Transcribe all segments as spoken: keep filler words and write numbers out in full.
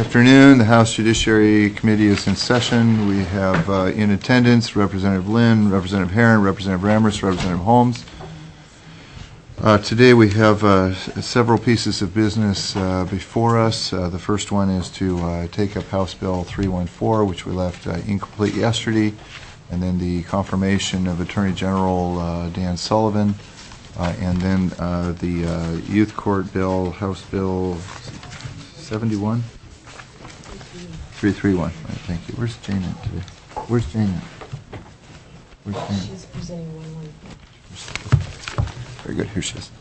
Afternoon. The House Judiciary Committee is in session. We have uh, in attendance Representative Lynn, Representative Herron, Representative Rammers, Representative Holmes. Uh, today we have uh, several pieces of business uh, before us. Uh, the first one is to uh, take up House Bill three one four, which we left uh, incomplete yesterday, and then the confirmation of Attorney General uh, Dan Sullivan, uh, and then uh, the uh, Youth Court Bill, House Bill seventy-one? three three one. Right, thank you. Where's Jane at today? Where's Jane at? Where's Jane? She's presenting one one. Very good. Here she is.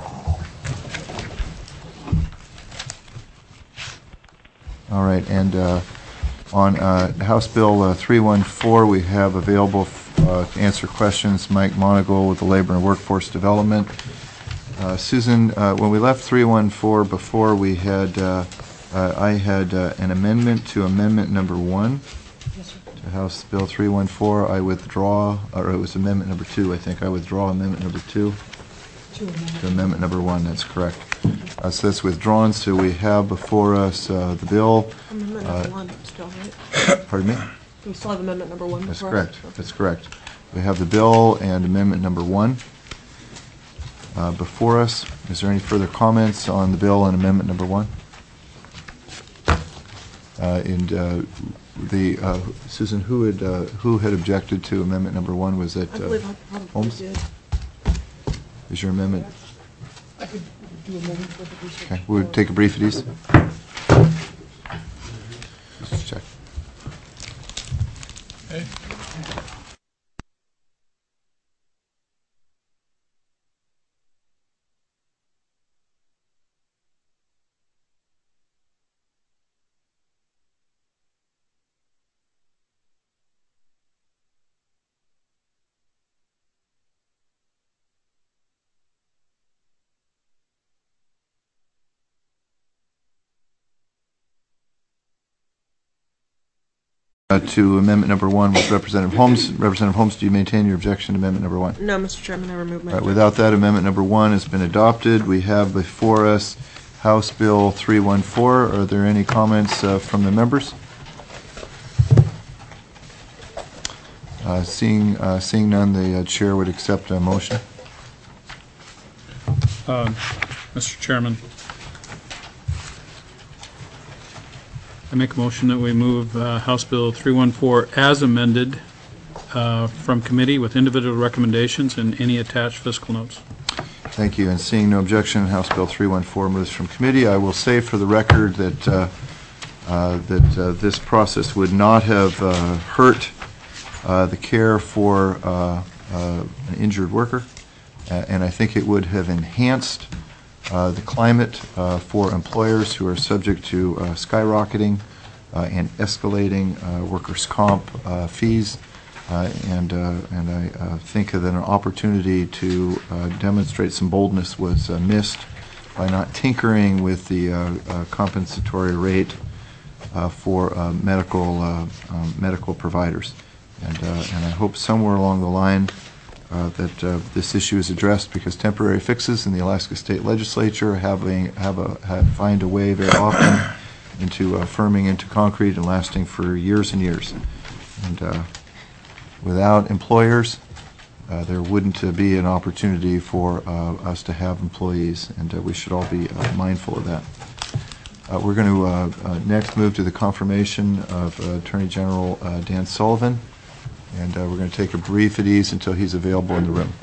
All right. And uh, on uh, House Bill uh, three one four, we have available uh, to answer questions Mike Monagle with the Labor and Workforce Development. Uh, Susan, uh, when we left three one four before, we had uh, Uh, I had uh, an amendment to amendment number one. Yes, sir. To House Bill three one four. I withdraw, or it was amendment number two, I think. I withdraw amendment number two Two amendments. to amendment number one. That's correct. Uh, so that's withdrawn. So we have before us uh, the bill. Amendment Uh, number one still, right? Pardon me? We still have amendment number one That's before us? correct. That's correct. We have the bill and amendment number one uh, before us. Is there any further comments on the bill and amendment number one? Uh, and uh, the uh, Susan, who had uh, who had objected to amendment number one? Was that I uh, believe I probably Holmes? did. Is your amendment? I could do a moment for the research. Okay, we'll take a brief at ease. Just check. Okay. Uh, to amendment number one with Representative Holmes. Representative Holmes, do you maintain your objection to amendment number one? No, Mister Chairman, I remove my... All right, without that, amendment number one has been adopted. We have before us House Bill three one four. Are there any comments uh, from the members? Uh, seeing uh, seeing none, the uh, chair would accept a motion. Uh, Mister Chairman, I make a motion that we move uh, House Bill three one four as amended uh, from committee with individual recommendations and any attached fiscal notes. Thank you. And seeing no objection, House Bill three one four moves from committee. I will say for the record that uh, uh, that uh, this process would not have uh, hurt uh, the care for uh, uh, an injured worker, uh, and I think it would have enhanced uh, the climate uh, for employers who are subject to uh, skyrocketing uh, and escalating uh, workers' comp uh, fees. Uh, and uh, and I uh, think that an opportunity to uh, demonstrate some boldness was uh, missed by not tinkering with the uh, uh, compensatory rate uh, for uh, medical uh, um, medical providers. And uh, and I hope somewhere along the line uh, that uh, this issue is addressed, because temporary fixes in the Alaska State Legislature having have a have find a way very often into uh, firming into concrete and lasting for years and years. And uh, without employers, uh, there wouldn't uh, be an opportunity for uh, us to have employees, and uh, we should all be uh, mindful of that. Uh, we're going to uh, uh, next move to the confirmation of uh, Attorney General uh, Dan Sullivan, and uh, we're going to take a brief at ease until he's available in the room.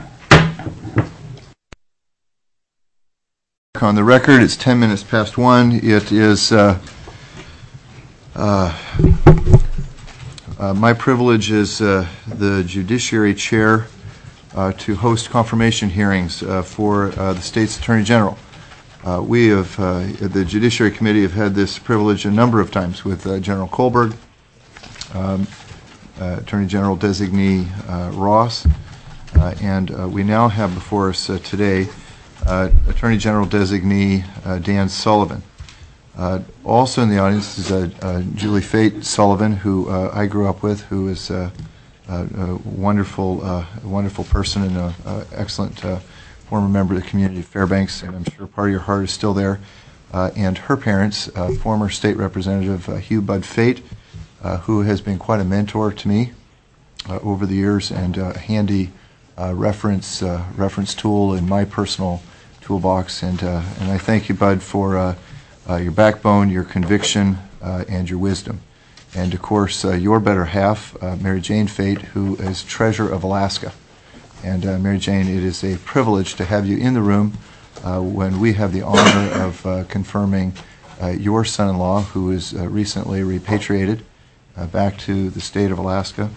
On the record, it's ten minutes past one. It is uh, uh, Uh, my privilege as uh, the Judiciary Chair uh, to host confirmation hearings uh, for uh, the state's Attorney General. Uh, we have, uh, the Judiciary Committee have had this privilege a number of times with uh, General Kohlberg, um, uh, Attorney General Designee uh, Ross, uh, and uh, we now have before us uh, today uh, Attorney General Designee uh, Dan Sullivan. Uh, also in the audience is uh, uh, Julie Fate Sullivan, who uh, I grew up with, who is uh, uh, a wonderful, uh, wonderful person and an excellent uh, former member of the community of Fairbanks, and I'm sure part of your heart is still there. uh, and her parents, uh, former State Representative uh, Hugh Bud Fate, uh, who has been quite a mentor to me uh, over the years and a handy uh, reference uh, reference tool in my personal toolbox. And uh, and I thank you, Bud, for uh, uh, your backbone, your conviction, uh, and your wisdom. And of course, uh, your better half, uh, Mary Jane Fate, who is Treasurer of Alaska. And uh, Mary Jane, it is a privilege to have you in the room uh, when we have the honor of uh, confirming uh, your son-in-law, who is uh, recently repatriated uh, back to the state of Alaska.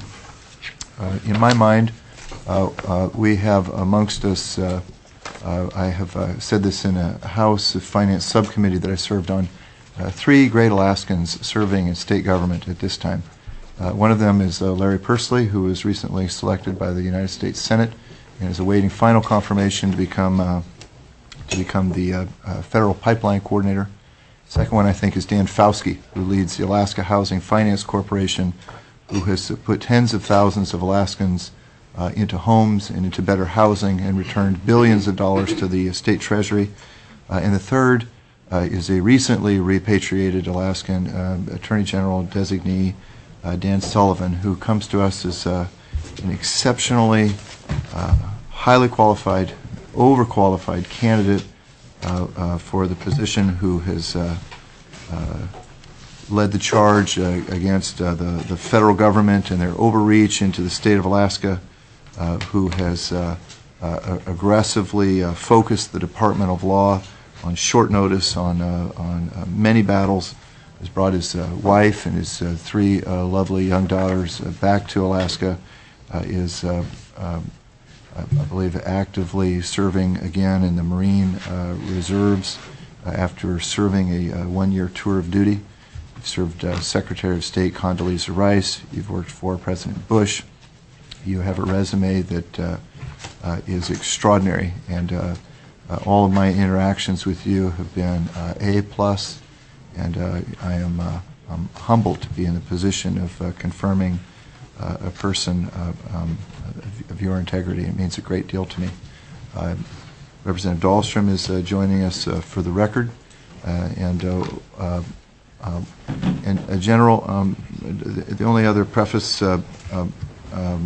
Uh, in my mind, uh, uh, we have amongst us, uh, uh, I have uh, said this in a House Finance subcommittee that I served on, uh, three great Alaskans serving in state government at this time. Uh, one of them is uh, Larry Persley, who was recently selected by the United States Senate and is awaiting final confirmation to become uh, to become the uh, uh, federal pipeline coordinator. Second one, I think, is Dan Fauske, who leads the Alaska Housing Finance Corporation, who has put tens of thousands of Alaskans uh, into homes and into better housing and returned billions of dollars to the state treasury. Uh, and the third uh, is a recently repatriated Alaskan uh, Attorney General designee, uh, Dan Sullivan, who comes to us as uh, an exceptionally uh, highly qualified, overqualified candidate uh, uh, for the position, who has uh, uh, led the charge uh, against uh, the, the federal government and their overreach into the state of Alaska, uh, who has uh, uh, aggressively uh, focused the Department of Law on short notice on, uh, on uh, many battles, has brought his uh, wife and his uh, three uh, lovely young daughters uh, back to Alaska, uh, is, uh, um, I believe, actively serving again in the Marine uh, Reserves uh, after serving a uh, one-year tour of duty. You've served uh, Secretary of State Condoleezza Rice. You've worked for President Bush. You have a resume that uh, uh, is extraordinary, and uh, uh, all of my interactions with you have been uh, A plus, and uh, I am uh, I'm humbled to be in the position of uh, confirming uh, a person uh, um, of, of your integrity. It means a great deal to me. Uh, Representative Dahlstrom is uh, joining us uh, for the record, uh, and uh, uh, Um, and uh, General, um, the, the only other preface uh, uh, um,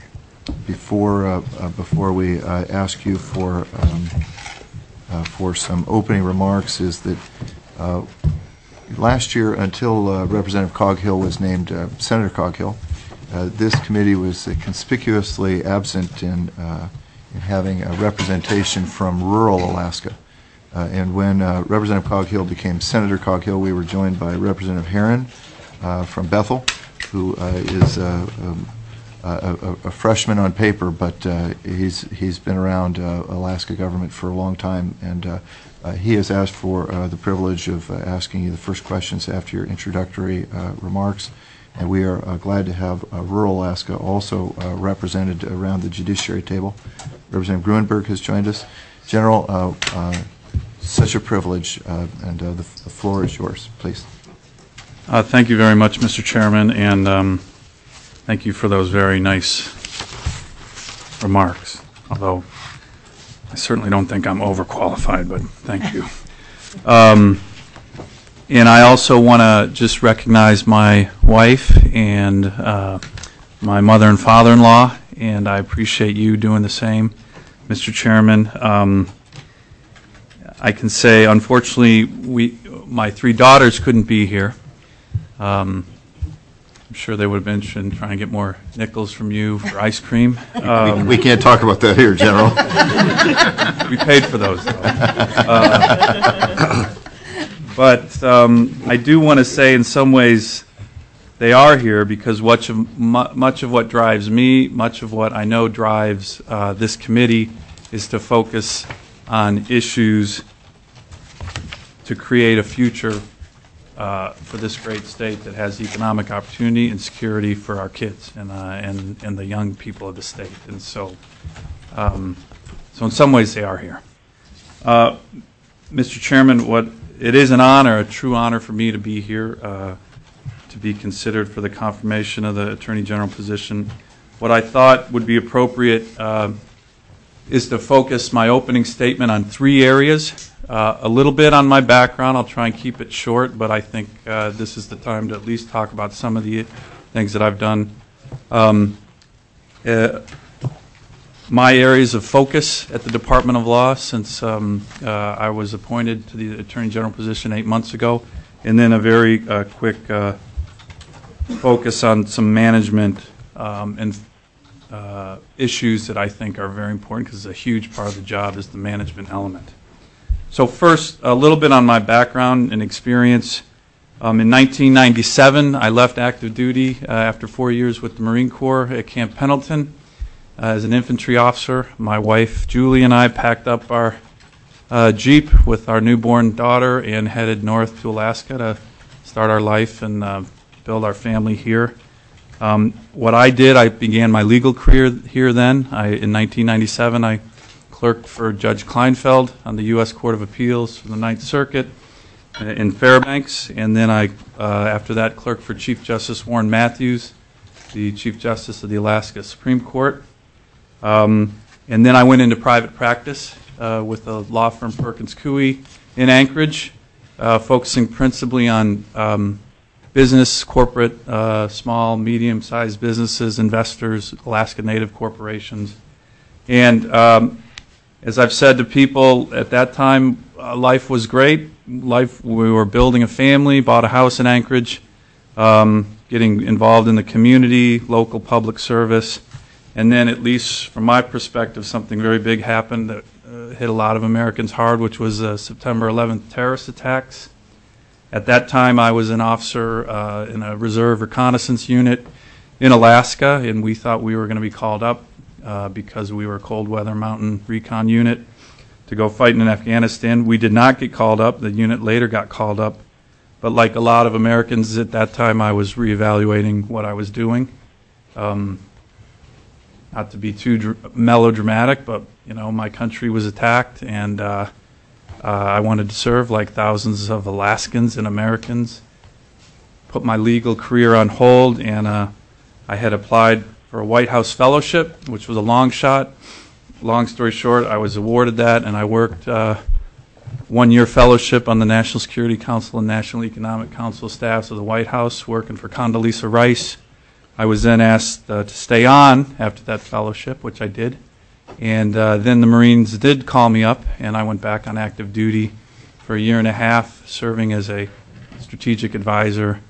before uh, uh, before we uh, ask you for um, uh, for some opening remarks is that uh, last year, until uh, Representative Coghill was named uh, Senator Coghill, uh, this committee was uh, conspicuously absent in uh, in having a representation from rural Alaska. Uh, and when uh, Representative Coghill became Senator Coghill, we were joined by Representative Herron uh, from Bethel, who uh, is uh, um, a, a freshman on paper, but uh, he's he's been around uh, Alaska government for a long time, and uh, uh, he has asked for uh, the privilege of uh, asking you the first questions after your introductory uh, remarks. And we are uh, glad to have uh, rural Alaska also uh, represented around the judiciary table. Representative Gruenberg has joined us. General, uh, uh, such a privilege, uh, and uh, the, the floor is yours, please. Uh, thank you very much, Mister Chairman, and um, thank you for those very nice remarks, although I certainly don't think I'm overqualified, but thank you. Um, and I also want to just recognize my wife and uh, my mother and father-in-law, and I appreciate you doing the same, Mister Chairman. Um, I can say, unfortunately, we, my three daughters couldn't be here. Um, I'm sure they would have been interested in trying to get more nickels from you for ice cream. Um, we, we can't talk about that here, General. We paid for those, though. Uh, but um, I do want to say, in some ways, they are here because much of, much of what drives me, much of what I know drives uh, this committee, is to focus on issues to create a future uh, for this great state that has economic opportunity and security for our kids and uh, and and the young people of the state. And so, um, so in some ways, they are here. Uh, Mister Chairman, what it is an honor, a true honor for me to be here, uh, to be considered for the confirmation of the Attorney General position. What I thought would be appropriate Uh, is to focus my opening statement on three areas uh, a little bit on my background. I'll try and keep it short, but I think uh, this is the time to at least talk about some of the things that I've done. Um, uh, my areas of focus at the Department of Law since um, uh, I was appointed to the Attorney General position eight months ago, and then a very uh, quick uh, focus on some management um, and uh, issues that I think are very important, because a huge part of the job is the management element. So first, a little bit on my background and experience. Um, in nineteen ninety-seven, I left active duty uh, after four years with the Marine Corps at Camp Pendleton uh, as an infantry officer. My wife, Julie, and I packed up our uh, Jeep with our newborn daughter and headed north to Alaska to start our life and uh, build our family here. Um, what I did, I began my legal career here then. I, in nineteen ninety-seven, I clerked for Judge Kleinfeld on the U S Court of Appeals for the Ninth Circuit in Fairbanks, and then I, uh, after that, clerked for Chief Justice Warren Matthews, the Chief Justice of the Alaska Supreme Court. Um, and then I went into private practice uh, with the law firm Perkins Coie in Anchorage, uh, focusing principally on um, business, corporate, uh, small, medium-sized businesses, investors, Alaska Native corporations. And um, as I've said to people at that time, uh, life was great. Life, we were building a family, bought a house in Anchorage, um, getting involved in the community, local public service. And then, at least from my perspective, something very big happened that uh, hit a lot of Americans hard, which was uh, September eleventh terrorist attacks. At that time, I was an officer uh, in a reserve reconnaissance unit in Alaska, and we thought we were going to be called up uh, because we were a cold weather mountain recon unit to go fight in Afghanistan. We did not get called up. The unit later got called up. But like a lot of Americans at that time, I was reevaluating what I was doing. Um, not to be too dr- melodramatic, but you know, my country was attacked, and uh, uh, I wanted to serve like thousands of Alaskans and Americans. Put my legal career on hold, and uh, I had applied for a White House fellowship, which was a long shot. Long story short, I was awarded that, and I worked uh, one-year fellowship on the National Security Council and National Economic Council staffs of the White House, working for Condoleezza Rice. I was then asked uh, to stay on after that fellowship, which I did. And uh, then the Marines did call me up, and I went back on active duty for a year and a half, serving as a strategic advisor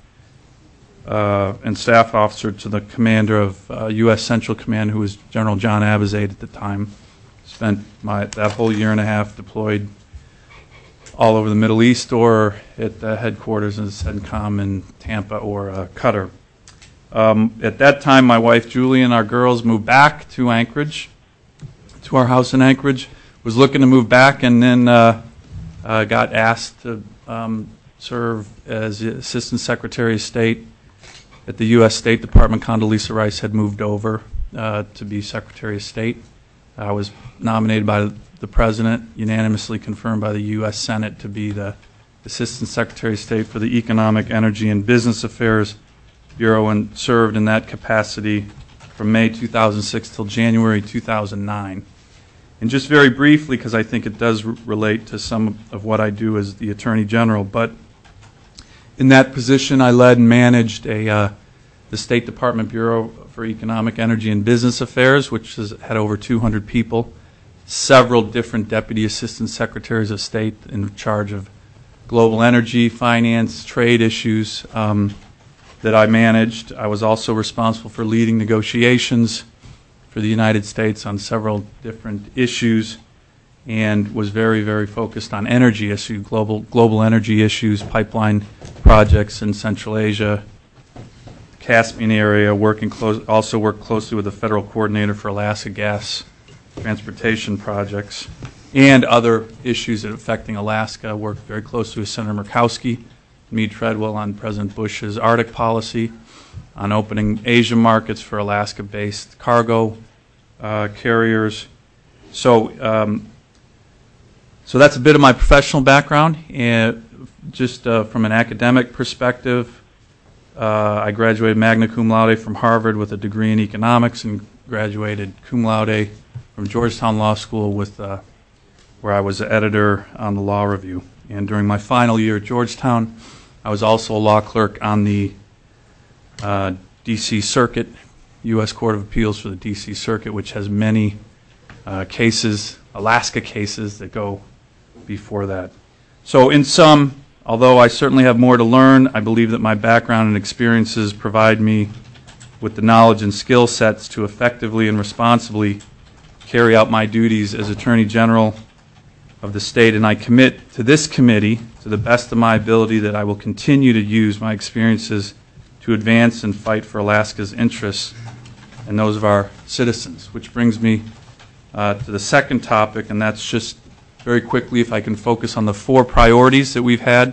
uh, and staff officer to the commander of uh, U S Central Command, who was General John Abizaid at the time. Spent my that whole year and a half deployed all over the Middle East or at the headquarters in CENTCOM in Tampa or uh, Qatar. Um, at that time, my wife Julie and our girls moved back to Anchorage, to our house in Anchorage. Was looking to move back, and then uh, uh, got asked to um, serve as Assistant Secretary of State at the U S State Department. Condoleezza Rice had moved over uh, to be Secretary of State. I was nominated by the President, unanimously confirmed by the U S Senate, to be the Assistant Secretary of State for the Economic, Energy, and Business Affairs Bureau, and served in that capacity from May two thousand six till January two thousand nine. And just very briefly, because I think it does r- relate to some of what I do as the Attorney General, but in that position I led and managed a uh, the State Department Bureau for Economic, Energy, and Business Affairs, which has had over two hundred people, several different Deputy Assistant Secretaries of State in charge of global energy, finance, trade issues um, that I managed. I was also responsible for leading negotiations for the United States on several different issues, and was very, very focused on energy issues, global global energy issues, pipeline projects in Central Asia, Caspian area, working close, also worked closely with the Federal Coordinator for Alaska Gas Transportation Projects, and other issues that are affecting Alaska. Worked very closely with Senator Murkowski, Meade Treadwell on President Bush's Arctic policy, on opening Asia markets for Alaska-based cargo uh, carriers. So, um, so that's a bit of my professional background. And just uh, from an academic perspective, uh, I graduated magna cum laude from Harvard with a degree in economics, and graduated cum laude from Georgetown Law School with uh, where I was an editor on the Law Review. And during my final year at Georgetown, I was also a law clerk on the uh, D C Circuit, U S Court of Appeals for the D C Circuit, which has many uh, cases, Alaska cases, that go before that. So in sum, although I certainly have more to learn, I believe that my background and experiences provide me with the knowledge and skill sets to effectively and responsibly carry out my duties as Attorney General of the state, and I commit to this committee, to the best of my ability, that I will continue to use my experiences to advance and fight for Alaska's interests and those of our citizens. Which brings me uh, to the second topic, and that's just very quickly, if I can focus on the four priorities that we've had,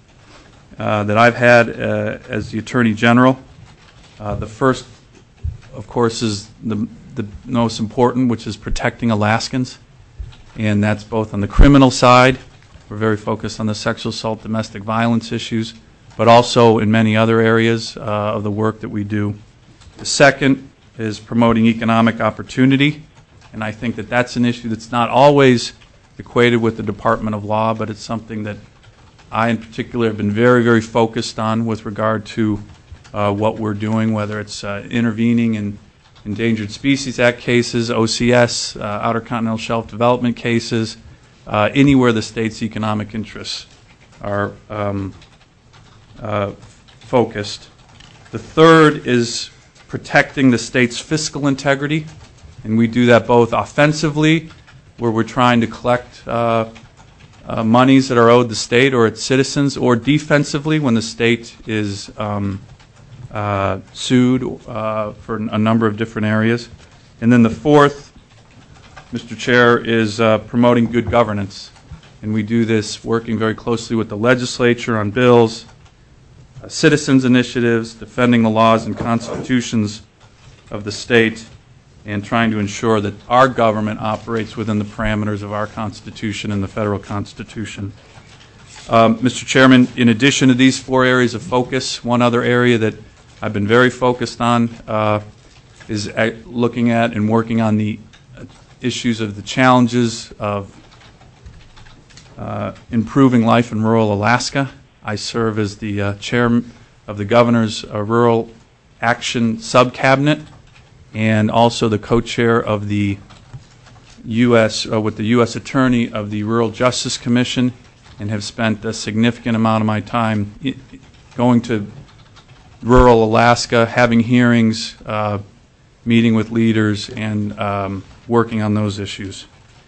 uh, that I've had uh, as the Attorney General. Uh, the first, of course, is the, the most important, which is protecting Alaskans. And that's both on the criminal side. We're very focused on the sexual assault, domestic violence issues, but also in many other areas uh, of the work that we do. The second is promoting economic opportunity. And I think that that's an issue that's not always equated with the Department of Law, but it's something that I in particular have been very, very focused on with regard to uh, what we're doing, whether it's uh, intervening in Endangered Species Act cases, O C S, uh, Outer Continental Shelf development cases, uh, anywhere the state's economic interests are um, uh, focused. The third is protecting the state's fiscal integrity, and we do that both offensively, where we're trying to collect uh, uh, monies that are owed the state or its citizens, or defensively when the state is um, uh, sued uh, for a number of different areas. And then the fourth, Mister Chair, is uh, promoting good governance. And we do this working very closely with the legislature on bills, uh, citizens initiatives, defending the laws and constitutions of the state, and trying to ensure that our government operates within the parameters of our Constitution and the federal Constitution. Um, Mister Chairman, in addition to these four areas of focus, one other area that I've been very focused on uh, is at looking at and working on the issues of the challenges of uh, improving life in rural Alaska. I serve as the uh, chair of the Governor's uh, Rural Action Subcabinet, and also the co-chair of the U S uh, with the U S Attorney of the Rural Justice Commission, and have spent a significant amount of my time I- going to rural Alaska, having hearings, uh, meeting with leaders, and um, working on those issues.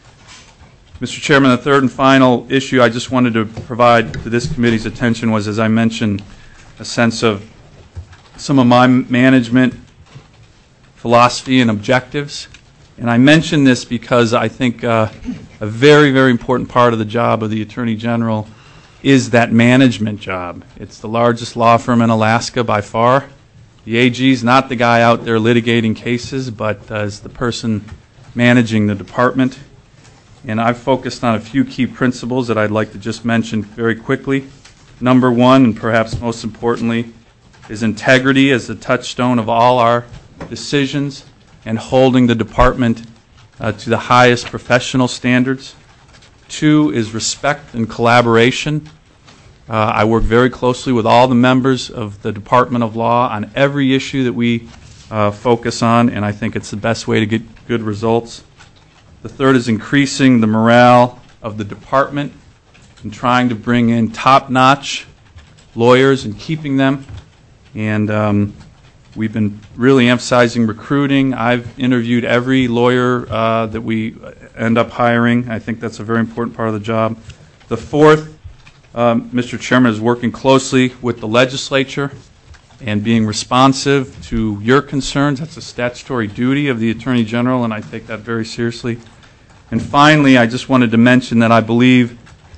Mister Chairman, the third and final issue I just wanted to provide to this committee's attention was, as I mentioned, a sense of some of my management philosophy and objectives. And I mention this because I think uh, a very, very important part of the job of the Attorney General is that management job. It's the largest law firm in Alaska by far. The A G is not the guy out there litigating cases, but uh, is the person managing the department. And I've focused on a few key principles that I'd like to just mention very quickly. Number one, and perhaps most importantly, is integrity as the touchstone of all our decisions, and holding the department uh, to the highest professional standards. Two is respect and collaboration. Uh, I work very closely with all the members of the Department of Law on every issue that we uh, focus on, and I think it's the best way to get good results. The third is increasing the morale of the department and trying to bring in top-notch lawyers and keeping them. And um, we've been really emphasizing recruiting. I've interviewed every lawyer uh, that we end up hiring. I think that's a very important part of the job. The fourth, um, Mister Chairman, is working closely with the legislature and being responsive to your concerns. That's a statutory duty of the Attorney General, and I take that very seriously. And finally, I just wanted to mention that I believe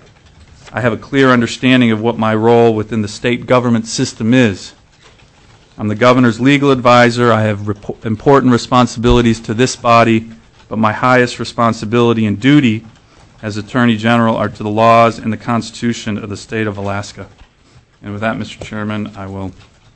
I have a clear understanding of what my role within the state government system is. I'm the governor's legal advisor. I have rep- important responsibilities to this body, but my highest responsibility and duty as Attorney General are to the laws and the Constitution of the state of Alaska. And with that, Mister Chairman, I will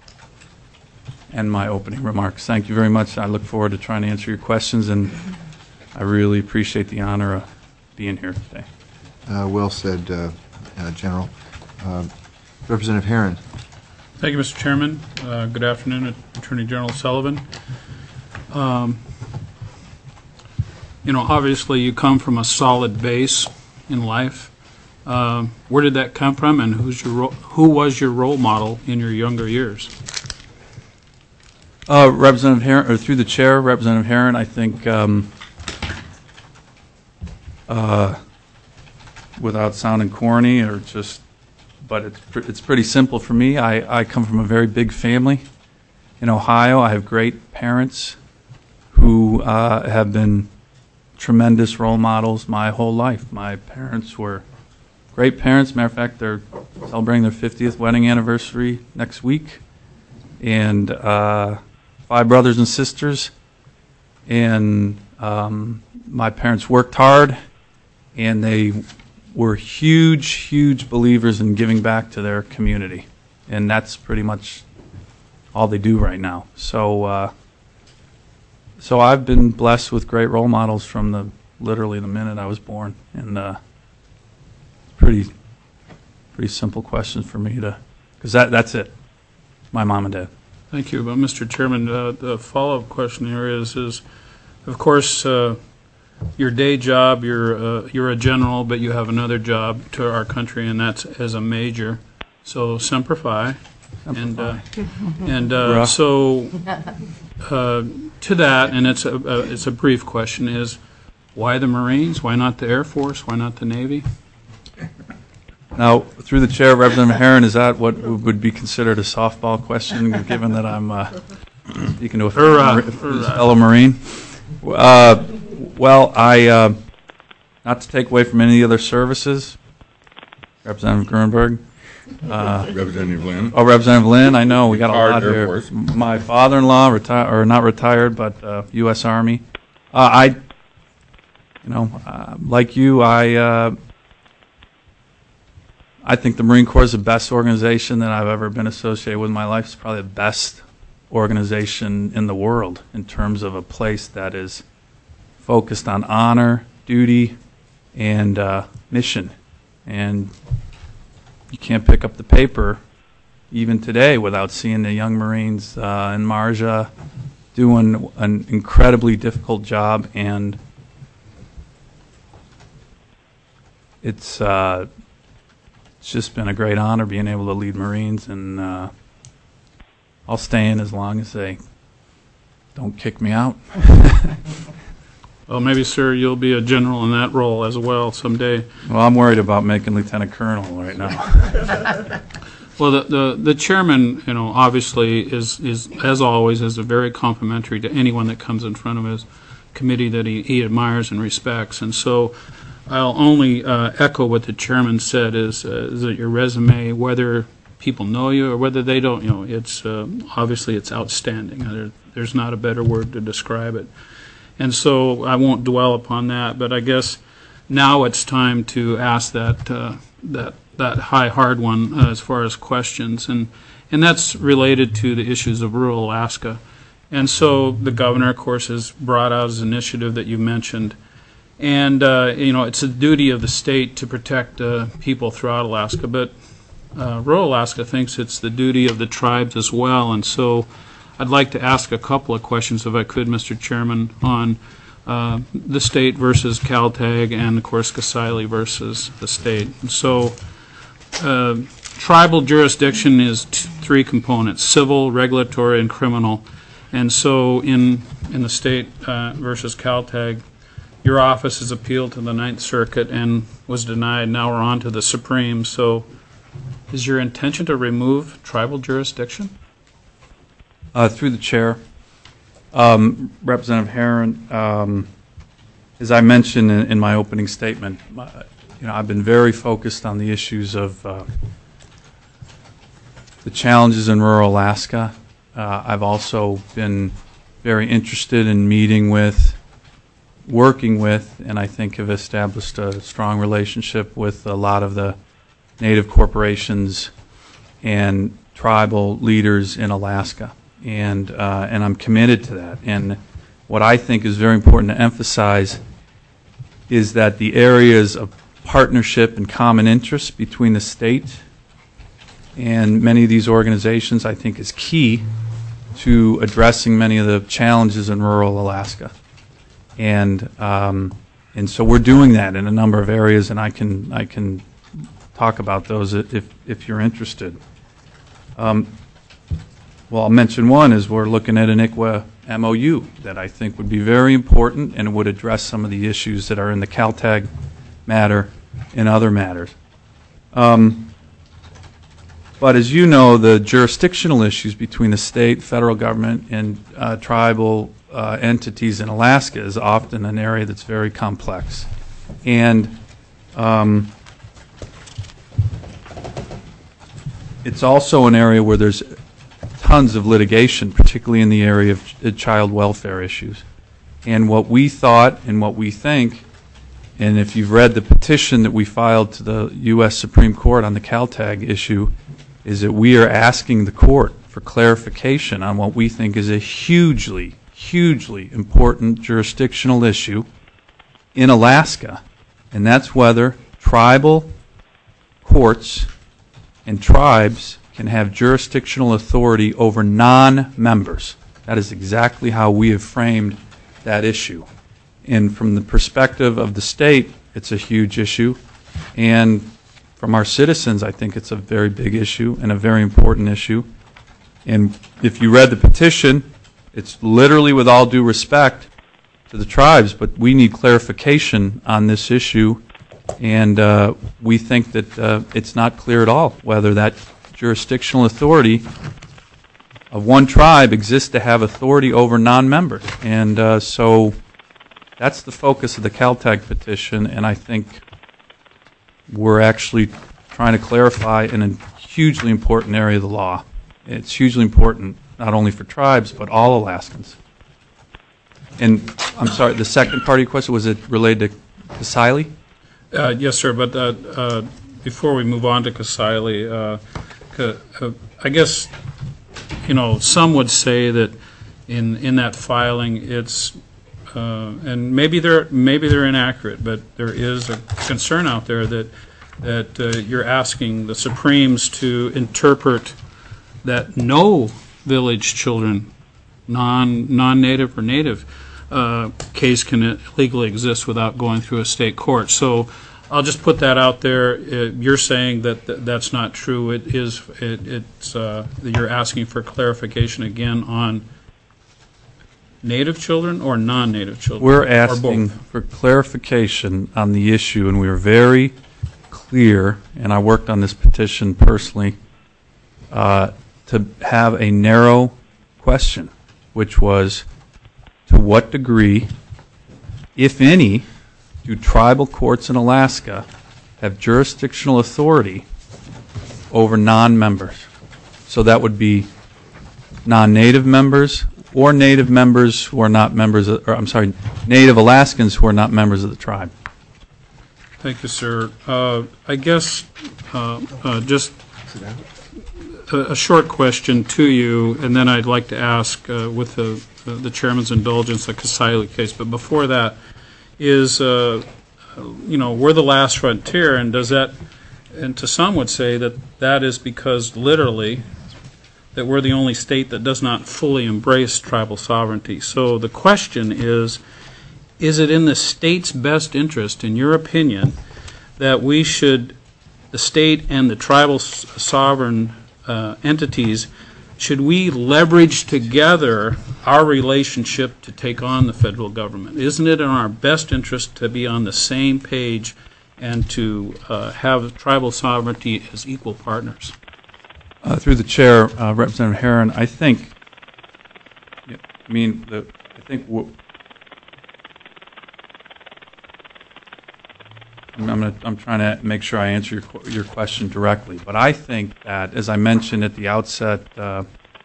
end my opening remarks. Thank you very much. I look forward to trying to answer your questions, and I really appreciate the honor of being here today. Uh, Well said, uh, uh, General. Uh, Representative Herron. Thank you, Mister Chairman. Uh, Good afternoon, Attorney General Sullivan. Um, You know, obviously, you come from a solid base in life. Um, Where did that come from, and who's your ro- who was your role model in your younger years? Uh, Representative Herron, or through the chair, Representative Herron, I think, um, uh, without sounding corny or just, but it's pr- it's pretty simple for me. I, I come from a very big family in Ohio. I have great parents who uh, have been tremendous role models my whole life. My parents were great parents. Matter of fact, they're celebrating their fiftieth wedding anniversary next week. And uh, five brothers and sisters. And um, my parents worked hard, and they were huge, huge believers in giving back to their community. And that's pretty much all they do right now. So, uh, so I've been blessed with great role models from the literally the minute I was born. And uh, pretty, pretty simple questions for me to, because that that's it. My mom and dad. Thank you. But, Mister Chairman, uh, the follow-up question here is, is of course, uh, your day job, you're, uh, you're a general, but you have another job to our country, and that's as a major. So, Semper Fi. And, uh, and uh, Bruh. so, uh, to that, and it's a, uh, it's a brief question, is why the Marines? Why not the Air Force? Why not the Navy? Now, through the chair, Representative Herron, is that what would be considered a softball question, given that I'm uh, speaking to a fellow, Or, uh, Mar- or, uh, fellow Marine? Uh, well, I, uh, not to take away from any other services, Representative Grunberg. Uh, Representative Lynn. oh, Representative Lynn, I know, we got a Retired lot Air here. Force. My father-in-law, reti- or not retired, but uh, U S Army. Uh, I, you know, uh, like you, I... Uh, I think the Marine Corps is the best organization that I've ever been associated with in my life. It's probably the best organization in the world in terms of a place that is focused on honor, duty, and uh, mission. And you can't pick up the paper even today without seeing the young Marines uh, in Marja doing an incredibly difficult job. And it's... Uh, It's just been a great honor being able to lead Marines, and uh, I'll stay in as long as they don't kick me out. Well, maybe, sir, you'll be a general in that role as well someday. Well, I'm worried about making lieutenant colonel right now. Well, the, the, the chairman, you know, obviously is, is, as always, is a very complimentary to anyone that comes in front of his committee that he, he admires and respects. And so I'll only uh, echo what the chairman said, is, uh, is that your resume, whether people know you or whether they don't, you know, it's uh, obviously it's outstanding. There, there's not a better word to describe it. And so I won't dwell upon that, but I guess now it's time to ask that uh, that that high hard one uh, as far as questions, and and that's related to the issues of rural Alaska. And so the governor, of course, has brought out his initiative that you mentioned. And, uh, you know, it's a duty of the state to protect uh, people throughout Alaska, but uh, rural Alaska thinks it's the duty of the tribes as well. And so I'd like to ask a couple of questions, if I could, Mister Chairman, on uh, the state versus Caltag and, of course, Kasili versus the state. And so uh, tribal jurisdiction is t- three components: civil, regulatory, and criminal. And so in, in the state uh, versus Caltag, your office has appealed to the Ninth Circuit and was denied. Now we're on to the Supreme. So is your intention to remove tribal jurisdiction? Uh, through the chair, um, Representative Herron, um, as I mentioned in, in my opening statement, my, you know, I've been very focused on the issues of uh, the challenges in rural Alaska. Uh, I've also been very interested in meeting with, working with, and I think have established a strong relationship with a lot of the Native corporations and tribal leaders in Alaska. And, uh, and I'm committed to that. And what I think is very important to emphasize is that the areas of partnership and common interest between the state and many of these organizations, I think, is key to addressing many of the challenges in rural Alaska. And um, and so we're doing that in a number of areas, and I can I can talk about those if if you're interested. Um, well, I'll mention one is we're looking at an I C W A M O U that I think would be very important and would address some of the issues that are in the CalTag matter and other matters. Um, But as you know, the jurisdictional issues between the state, federal government, and uh, tribal uh, entities in Alaska is often an area that's very complex. And um, it's also an area where there's tons of litigation, particularly in the area of ch- child welfare issues. And what we thought and what we think, and if you've read the petition that we filed to the U S Supreme Court on the CalTag issue, is that we are asking the court for clarification on what we think is a hugely, hugely important jurisdictional issue in Alaska, and that's whether tribal courts and tribes can have jurisdictional authority over non-members. That is exactly how we have framed that issue. And from the perspective of the state, it's a huge issue, and from our citizens, I think it's a very big issue and a very important issue. And if you read the petition, it's literally with all due respect to the tribes, but we need clarification on this issue, and uh, we think that uh, it's not clear at all whether that jurisdictional authority of one tribe exists to have authority over non-members. And uh, so that's the focus of the CalTag petition, and I think we're actually trying to clarify in a hugely important area of the law. It's hugely important not only for tribes, but all Alaskans. And I'm sorry, the second part of your question, was it related to Kasile? Uh, yes, sir, but uh, uh, before we move on to Kasile, uh, ca- uh, I guess, you know, some would say that in in that filing it's, uh, and maybe they're maybe they're inaccurate, but there is a concern out there that that uh, you're asking the Supremes to interpret that no village children, non non-native or native, uh, case can legally exist without going through a state court. So I'll just put that out there. Uh, you're saying that th- that's not true. It is. It, it's. Uh, you're asking for clarification again on native children or non-native children. We're or asking both? for clarification on the issue, and we were very clear, and I worked on this petition personally, uh, to have a narrow question, which was, to what degree, if any, do tribal courts in Alaska have jurisdictional authority over non-members? So that would be non-native members or native members who are not members of, or I'm sorry, native Alaskans who are not members of the tribe. Thank you, sir. Uh, I guess uh, uh, just a, a short question to you, and then I'd like to ask, uh, with the, uh, the chairman's indulgence, the Kasile case. But before that, is uh, you know, we're the last frontier, and does that, and to some would say that that is because literally that we're the only state that does not fully embrace tribal sovereignty. So the question is, is it in the state's best interest, in your opinion, that we should, the state and the tribal s- sovereign uh, entities, should we leverage together our relationship to take on the federal government? Isn't it in our best interest to be on the same page and to uh, have tribal sovereignty as equal partners? Uh, through the chair, uh, Representative Herron, I think, I mean, the, I think w- I'm, I'm, gonna, I'm trying to make sure I answer your qu- your question directly, but I think that, as I mentioned at the outset, uh,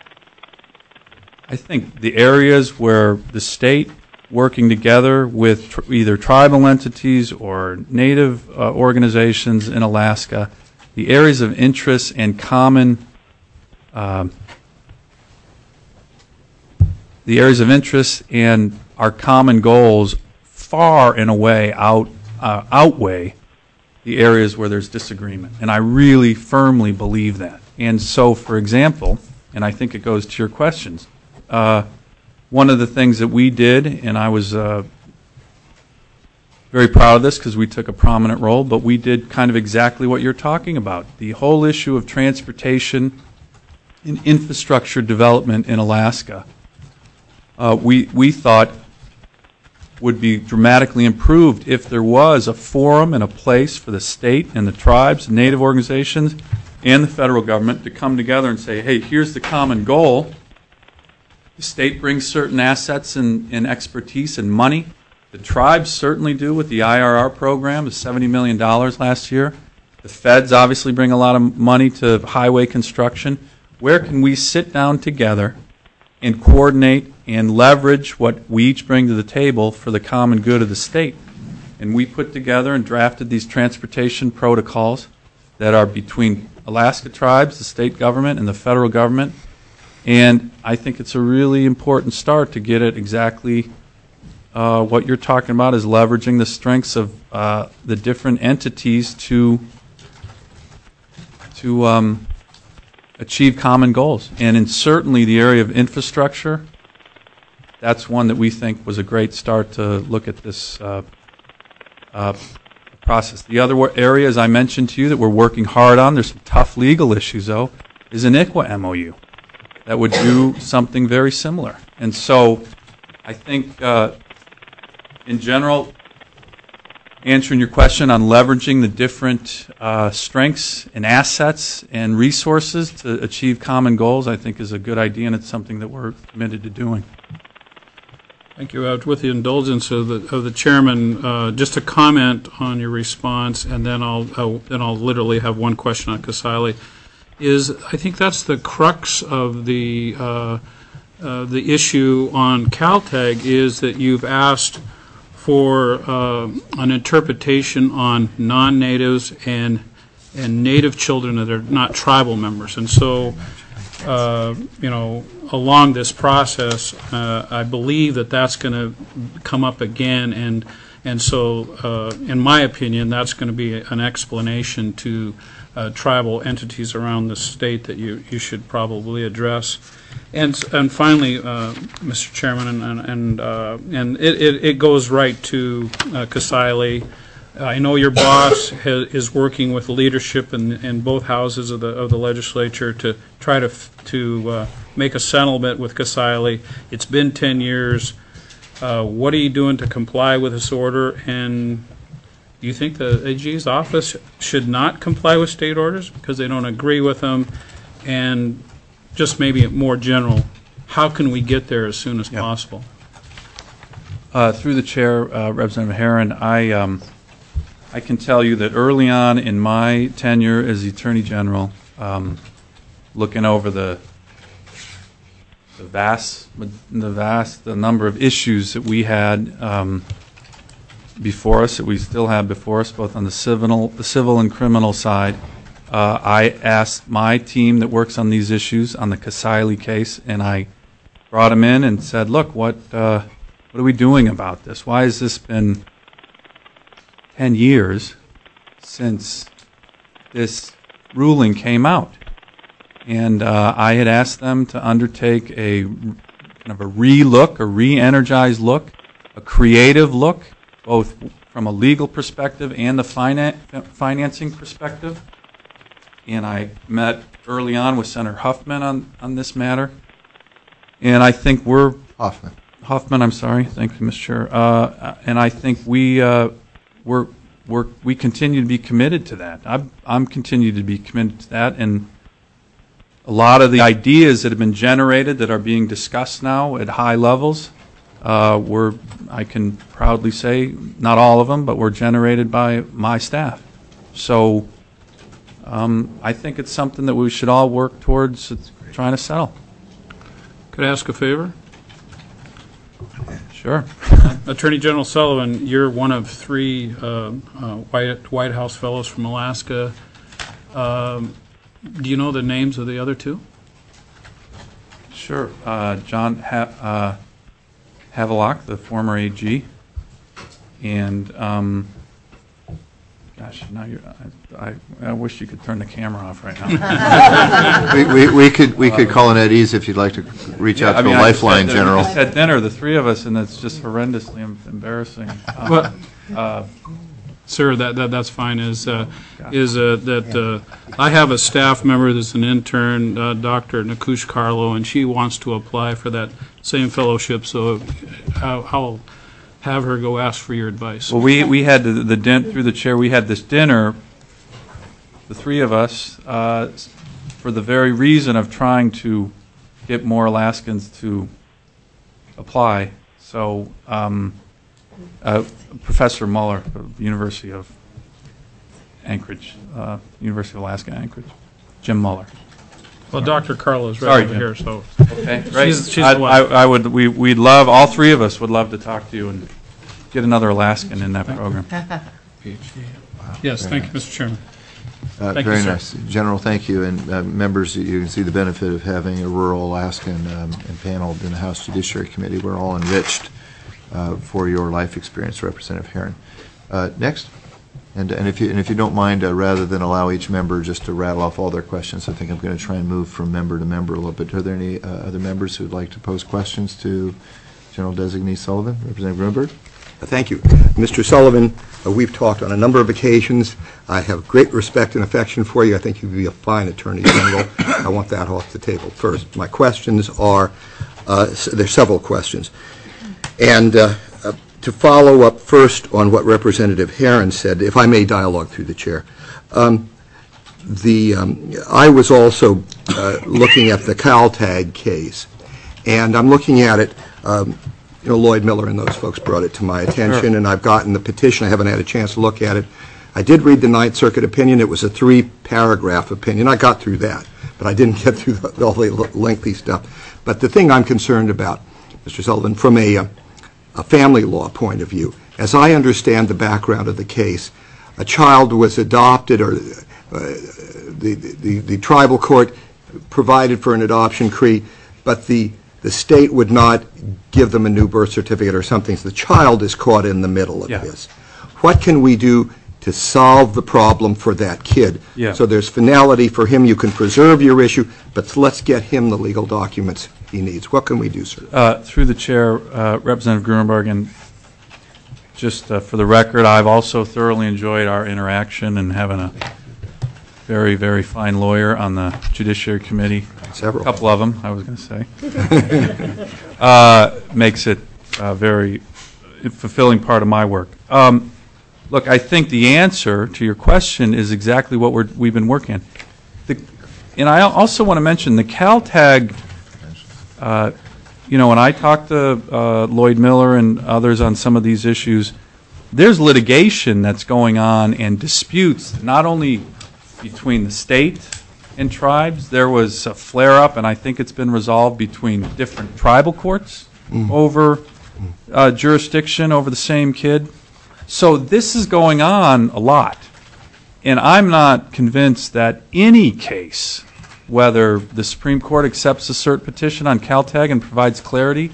I think the areas where the state working together with tr- either tribal entities or native uh, organizations in Alaska, the areas of interest and common, um, the areas of interest and our common goals far and away out uh, outweigh the areas where there's disagreement. And I really firmly believe that. And so, for example, and I think it goes to your questions, uh, one of the things that we did, and I was uh, very proud of this because we took a prominent role, but we did kind of exactly what you're talking about. The whole issue of transportation and infrastructure development in Alaska, uh, we, we thought would be dramatically improved if there was a forum and a place for the state and the tribes, native organizations, and the federal government to come together and say, hey, here's the common goal. The state brings certain assets and, and expertise and money. The tribes certainly do with the I R R program, the seventy million dollars last year. The feds obviously bring a lot of money to highway construction. Where can we sit down together and coordinate and leverage what we each bring to the table for the common good of the state? And we put together and drafted these transportation protocols that are between Alaska tribes, the state government, and the federal government. And I think it's a really important start to get it exactly uh, what you're talking about, is leveraging the strengths of uh, the different entities to to um, achieve common goals. And in certainly the area of infrastructure, that's one that we think was a great start to look at this uh, uh, process. The other area, as I mentioned to you, that we're working hard on, there's some tough legal issues, though, is an I C W A M O U that would do something very similar. And so I think, uh, in general, answering your question on leveraging the different uh, strengths and assets and resources to achieve common goals, I think is a good idea, and it's something that we're committed to doing. Thank you. Uh, with the indulgence of the of the chairman, uh, just a comment on your response, and then I'll, I'll then I'll literally have one question on Kasali. Is I think that's the crux of the uh, uh, the issue on Caltech, is that you've asked for uh, an interpretation on non-natives and and native children that are not tribal members, and so. Uh, you know, along this process, uh, I believe that that's going to come up again, and and so, uh, in my opinion, that's going to be an explanation to uh, tribal entities around the state that you you should probably address. And and finally, uh, Mister Chairman, and and and, uh, and it, it it goes right to uh, Kasali. I know your boss ha is working with leadership in, in both houses of the of the legislature to try to f to uh, make a settlement with Kasali. It's been ten years. Uh, what are you doing to comply with this order? And do you think the A G's office should not comply with state orders because they don't agree with them? And just maybe more general, how can we get there as soon as yeah. possible? Uh, through the chair, uh, Representative Herron, I. Um, I can tell you that early on in my tenure as the Attorney General, um, looking over the the vast, the vast the number of issues that we had um, before us, that we still have before us, both on the civil, the civil and criminal side, uh, I asked my team that works on these issues on the Kasali case, and I brought them in and said, "Look, what uh, what are we doing about this? Why has this been ten years since this ruling came out?" And uh, I had asked them to undertake a kind of a re-look, a re-energized look, a creative look, both from a legal perspective and the finan financing perspective. And I met early on with Senator Huffman on, on this matter. And I think we're... Hoffman. Huffman, I'm sorry. Thank you, Mister Chair. Uh, and I think we... Uh, We're, we're, we continue to be committed to that. I'm, I'm continued to be committed to that, and a lot of the ideas that have been generated that are being discussed now at high levels uh, were, I can proudly say, not all of them, but were generated by my staff. So um, I think it's something that we should all work towards trying to settle. Could I ask a favor? Sure. Attorney General Sullivan, you're one of three uh, uh, White, White House fellows from Alaska. Um, do you know the names of the other two? Sure. Uh, John ha uh, Havelock, the former A G, And, um, gosh, now you're, I, I, I wish you could turn the camera off right now. We, we, we could, we could call an Ed Ease if you'd like to reach Yeah, out I to mean, a I just lifeline, had- General. We just had dinner, the three of us, and it's just horrendously em- embarrassing. Uh, But, uh, sir, that, that that's fine, is, uh, is uh, that uh, I have a staff member that's an intern, uh, Doctor Nakush Carlo, and she wants to apply for that same fellowship, so I'll I'll have her go ask for your advice. Well, we, we had the, the din, through the chair, we had this dinner, the three of us, uh, s- for the very reason of trying to get more Alaskans to apply. So, um, uh, Professor Muller of the University of Anchorage, uh, University of Alaska Anchorage, Jim Muller. Well, Doctor Carlo is Sorry, right over Jim. here, so. Okay, great. She's- she's I, the one. I, I would, we, we'd love, all three of us would love to talk to you and get another Alaskan in that program. Yes, thank you, Mister Chairman. Uh, Thank you, Very sir. nice. General, thank you. And uh, members, you can see the benefit of having a rural Alaskan um, impaneled in the House Judiciary Committee. We're all enriched uh, for your life experience, Representative Herron. Uh, Next. And and if you, and if you don't mind, uh, rather than allow each member just to rattle off all their questions, I think I'm going to try and move from member to member a little bit. Are there any uh, other members who would like to pose questions to General Designee Sullivan? Representative Grunberg? Thank you. Mister Sullivan, uh, we've talked on a number of occasions. I have great respect and affection for you. I think you'd be a fine Attorney General. I want that off the table first. My questions are, uh, s- there's several questions. And uh, uh, to follow up first on what Representative Herron said, if I may dialogue through the chair, um, the um, I was also uh, looking at the Caltag case, and I'm looking at it. Um, You know, Lloyd Miller and those folks brought it to my attention, and I've gotten the petition. I haven't had a chance to look at it. I did read the Ninth Circuit opinion. It was a three-paragraph opinion. I got through that, but I didn't get through the, all the lengthy stuff. But the thing I'm concerned about, Mister Sullivan, from a, uh, a family law point of view, as I understand the background of the case, a child was adopted, or uh, the, the, the tribal court provided for an adoption decree, but the the state would not give them a new birth certificate or something. So the child is caught in the middle of Yeah. this. What can we do to solve the problem for that kid? Yeah. So there's finality for him. You can preserve your issue, but let's get him the legal documents he needs. What can we do, sir? Uh, Through the chair, uh, Representative Grunberg, and just uh, for the record, I've also thoroughly enjoyed our interaction and having a very, very fine lawyer on the Judiciary Committee. Several. A couple of them, I was going to say. uh, makes it a very fulfilling part of my work. Um, look, I think the answer to your question is exactly what we're, we've been working on. The, and I also want to mention the Caltag, uh, you know, when I talk to uh, Lloyd Miller and others on some of these issues, there's litigation that's going on and disputes, not only between the state and tribes. There was a flare-up, and I think it's been resolved between different tribal courts over uh, jurisdiction over the same kid. So this is going on a lot. And I'm not convinced that any case, whether the Supreme Court accepts the cert petition on Caltag and provides clarity,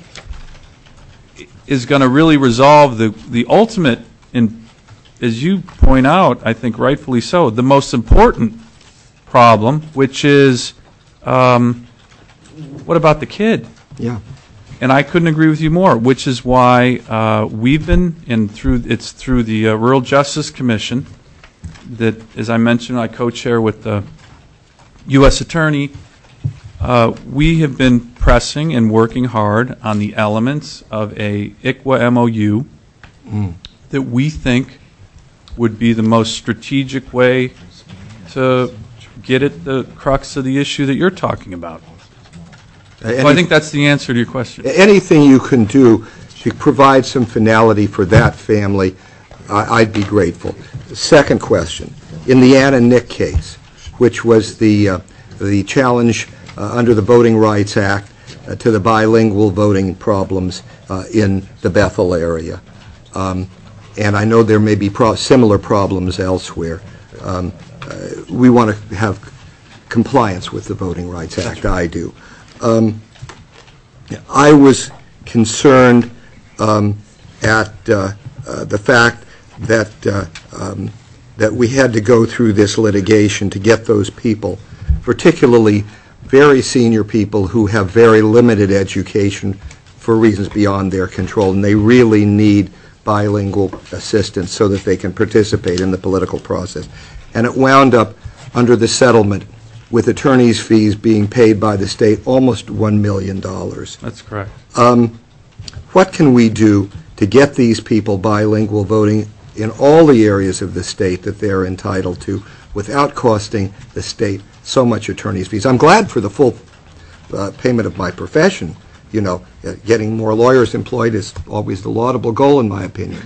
is going to really resolve the, the ultimate, in, as you point out, I think rightfully so, the most important problem, which is, um, what about the kid? Yeah. And I couldn't agree with you more, which is why uh, we've been, and through it's through the uh, Rural Justice Commission that, as I mentioned, I co-chair with the U S Attorney. Uh, we have been pressing and working hard on the elements of a I C W A M O U Mm. that we think would be the most strategic way to get at the crux of the issue that you're talking about. So I think that's the answer to your question. Anything you can do to provide some finality for that family, I- I'd be grateful. Second question, in the Ann and Nick case, which was the, uh, the challenge uh, under the Voting Rights Act uh, to the bilingual voting problems uh, in the Bethel area. Um, and I know there may be pro- similar problems elsewhere. Um, uh, we want to have compliance with the Voting Rights Act. I do. Um, I was concerned um, at uh, uh, the fact that, uh, um, that we had to go through this litigation to get those people, particularly very senior people who have very limited education for reasons beyond their control, and they really need bilingual assistance so that they can participate in the political process. And it wound up, under the settlement, with attorneys' fees being paid by the state almost one million dollars. That's correct. Um, what can we do to get these people bilingual voting in all the areas of the state that they're entitled to without costing the state so much attorney's fees? I'm glad for the full uh, payment of my profession. You know, uh, getting more lawyers employed is always the laudable goal, in my opinion.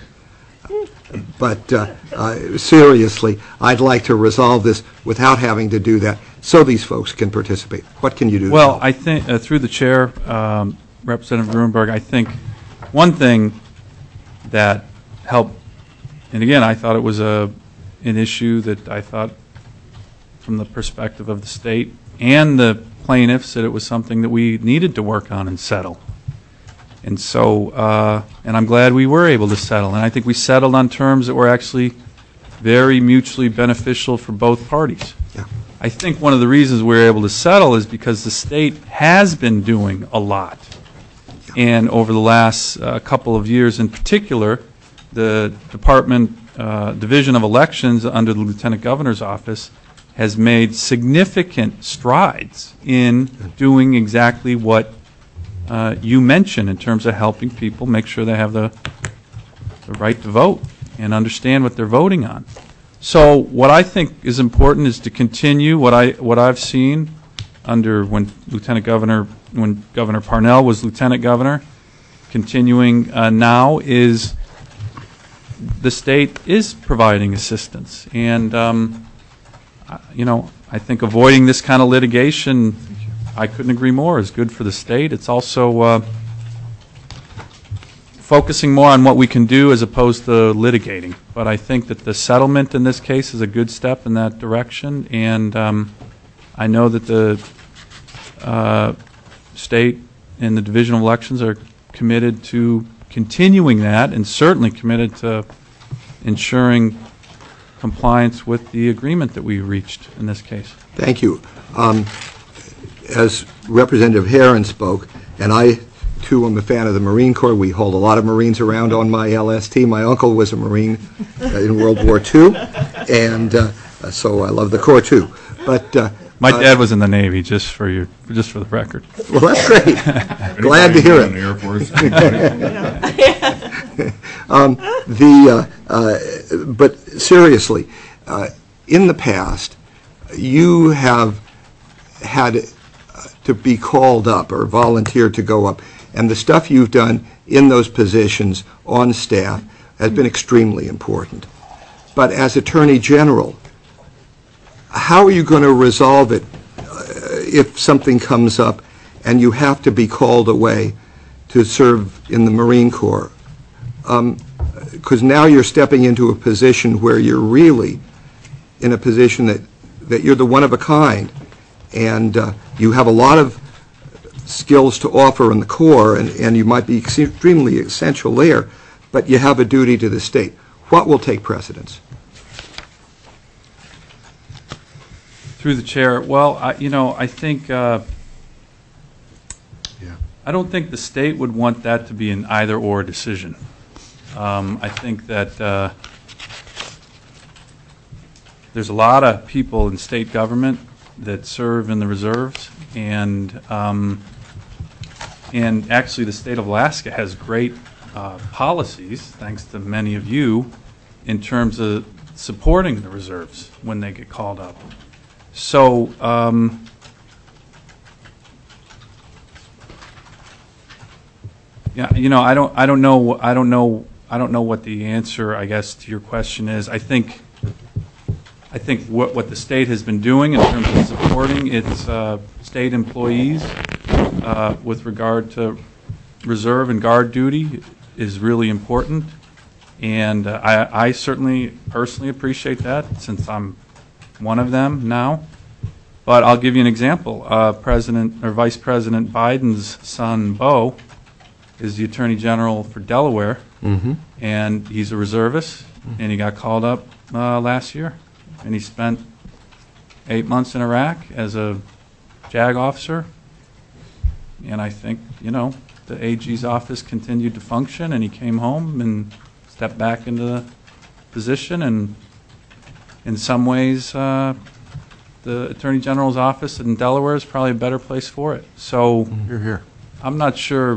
But uh, uh, seriously, I'd like to resolve this without having to do that so these folks can participate. What can you do? Well, I think, uh, through the chair, um, Representative Gruenberg, I think one thing that helped, and again, I thought it was a, an issue that I thought from the perspective of the state and the plaintiffs that it was something that we needed to work on and settle. And so, uh, and I'm glad we were able to settle. And I think we settled on terms that were actually very mutually beneficial for both parties. Yeah. I think one of the reasons we were able to settle is because the state has been doing a lot. And over the last uh, couple of years in particular, the Department, uh, Division of Elections under the Lieutenant Governor's office has made significant strides in doing exactly what uh, you mentioned in terms of helping people make sure they have the, the right to vote and understand what they're voting on. So what I think is important is to continue what I what I've seen under when Lieutenant Governor when Governor Parnell was Lieutenant Governor. Continuing uh, now is the state is providing assistance, and um, you know, I think avoiding this kind of litigation, I couldn't agree more, is good for the state. It's also uh, focusing more on what we can do as opposed to litigating. But I think that the settlement in this case is a good step in that direction, and um, I know that the uh, state and the Division of Elections are committed to continuing that, and certainly committed to ensuring compliance with the agreement that we reached in this case. Thank you. Um, as Representative Herron spoke, and I, too, am a fan of the Marine Corps. We hold a lot of Marines around on my L S T. My uncle was a Marine uh, in World War Two, and uh, so I love the Corps, too. But uh, my uh, dad was in the Navy, just for you, just for the record. Well, that's great. Glad to hear it. In the Air Force. um, the uh, uh, but seriously, uh, in the past, you have had uh, to be called up or volunteered to go up, and the stuff you've done in those positions on staff has been extremely important. But as Attorney General, how are you going to resolve it uh, if something comes up and you have to be called away to serve in the Marine Corps? Because um, now you're stepping into a position where you're really in a position that, that you're the one of a kind, and uh, you have a lot of skills to offer in the Corps, and, and you might be extremely essential there, but you have a duty to the state. What will take precedence? Through the chair, well, I, you know, I think uh, Yeah. I don't think the state would want that to be an either-or decision. Um, I think that uh, there's a lot of people in state government that serve in the reserves, and um, and actually the state of Alaska has great uh, policies, thanks to many of you, in terms of supporting the reserves when they get called up. So um, yeah, you know, I don't, I don't know, I don't know, I don't know what the answer, I guess, to your question is. I think, I think what what the state has been doing in terms of supporting its uh, state employees uh, with regard to reserve and guard duty is really important, and uh, I, I certainly personally appreciate that, since I'm one of them now. But I'll give you an example. Uh, President or Vice President Biden's son, Beau, is the Attorney General for Delaware, Mhm. And he's a reservist, and he got called up uh, last year, and he spent eight months in Iraq as a JAG officer. And I think, you know, the A G's office continued to function, and he came home and stepped back into the position. And in some ways, uh, the Attorney General's office in Delaware is probably a better place for it. So Here, here. I'm not sure.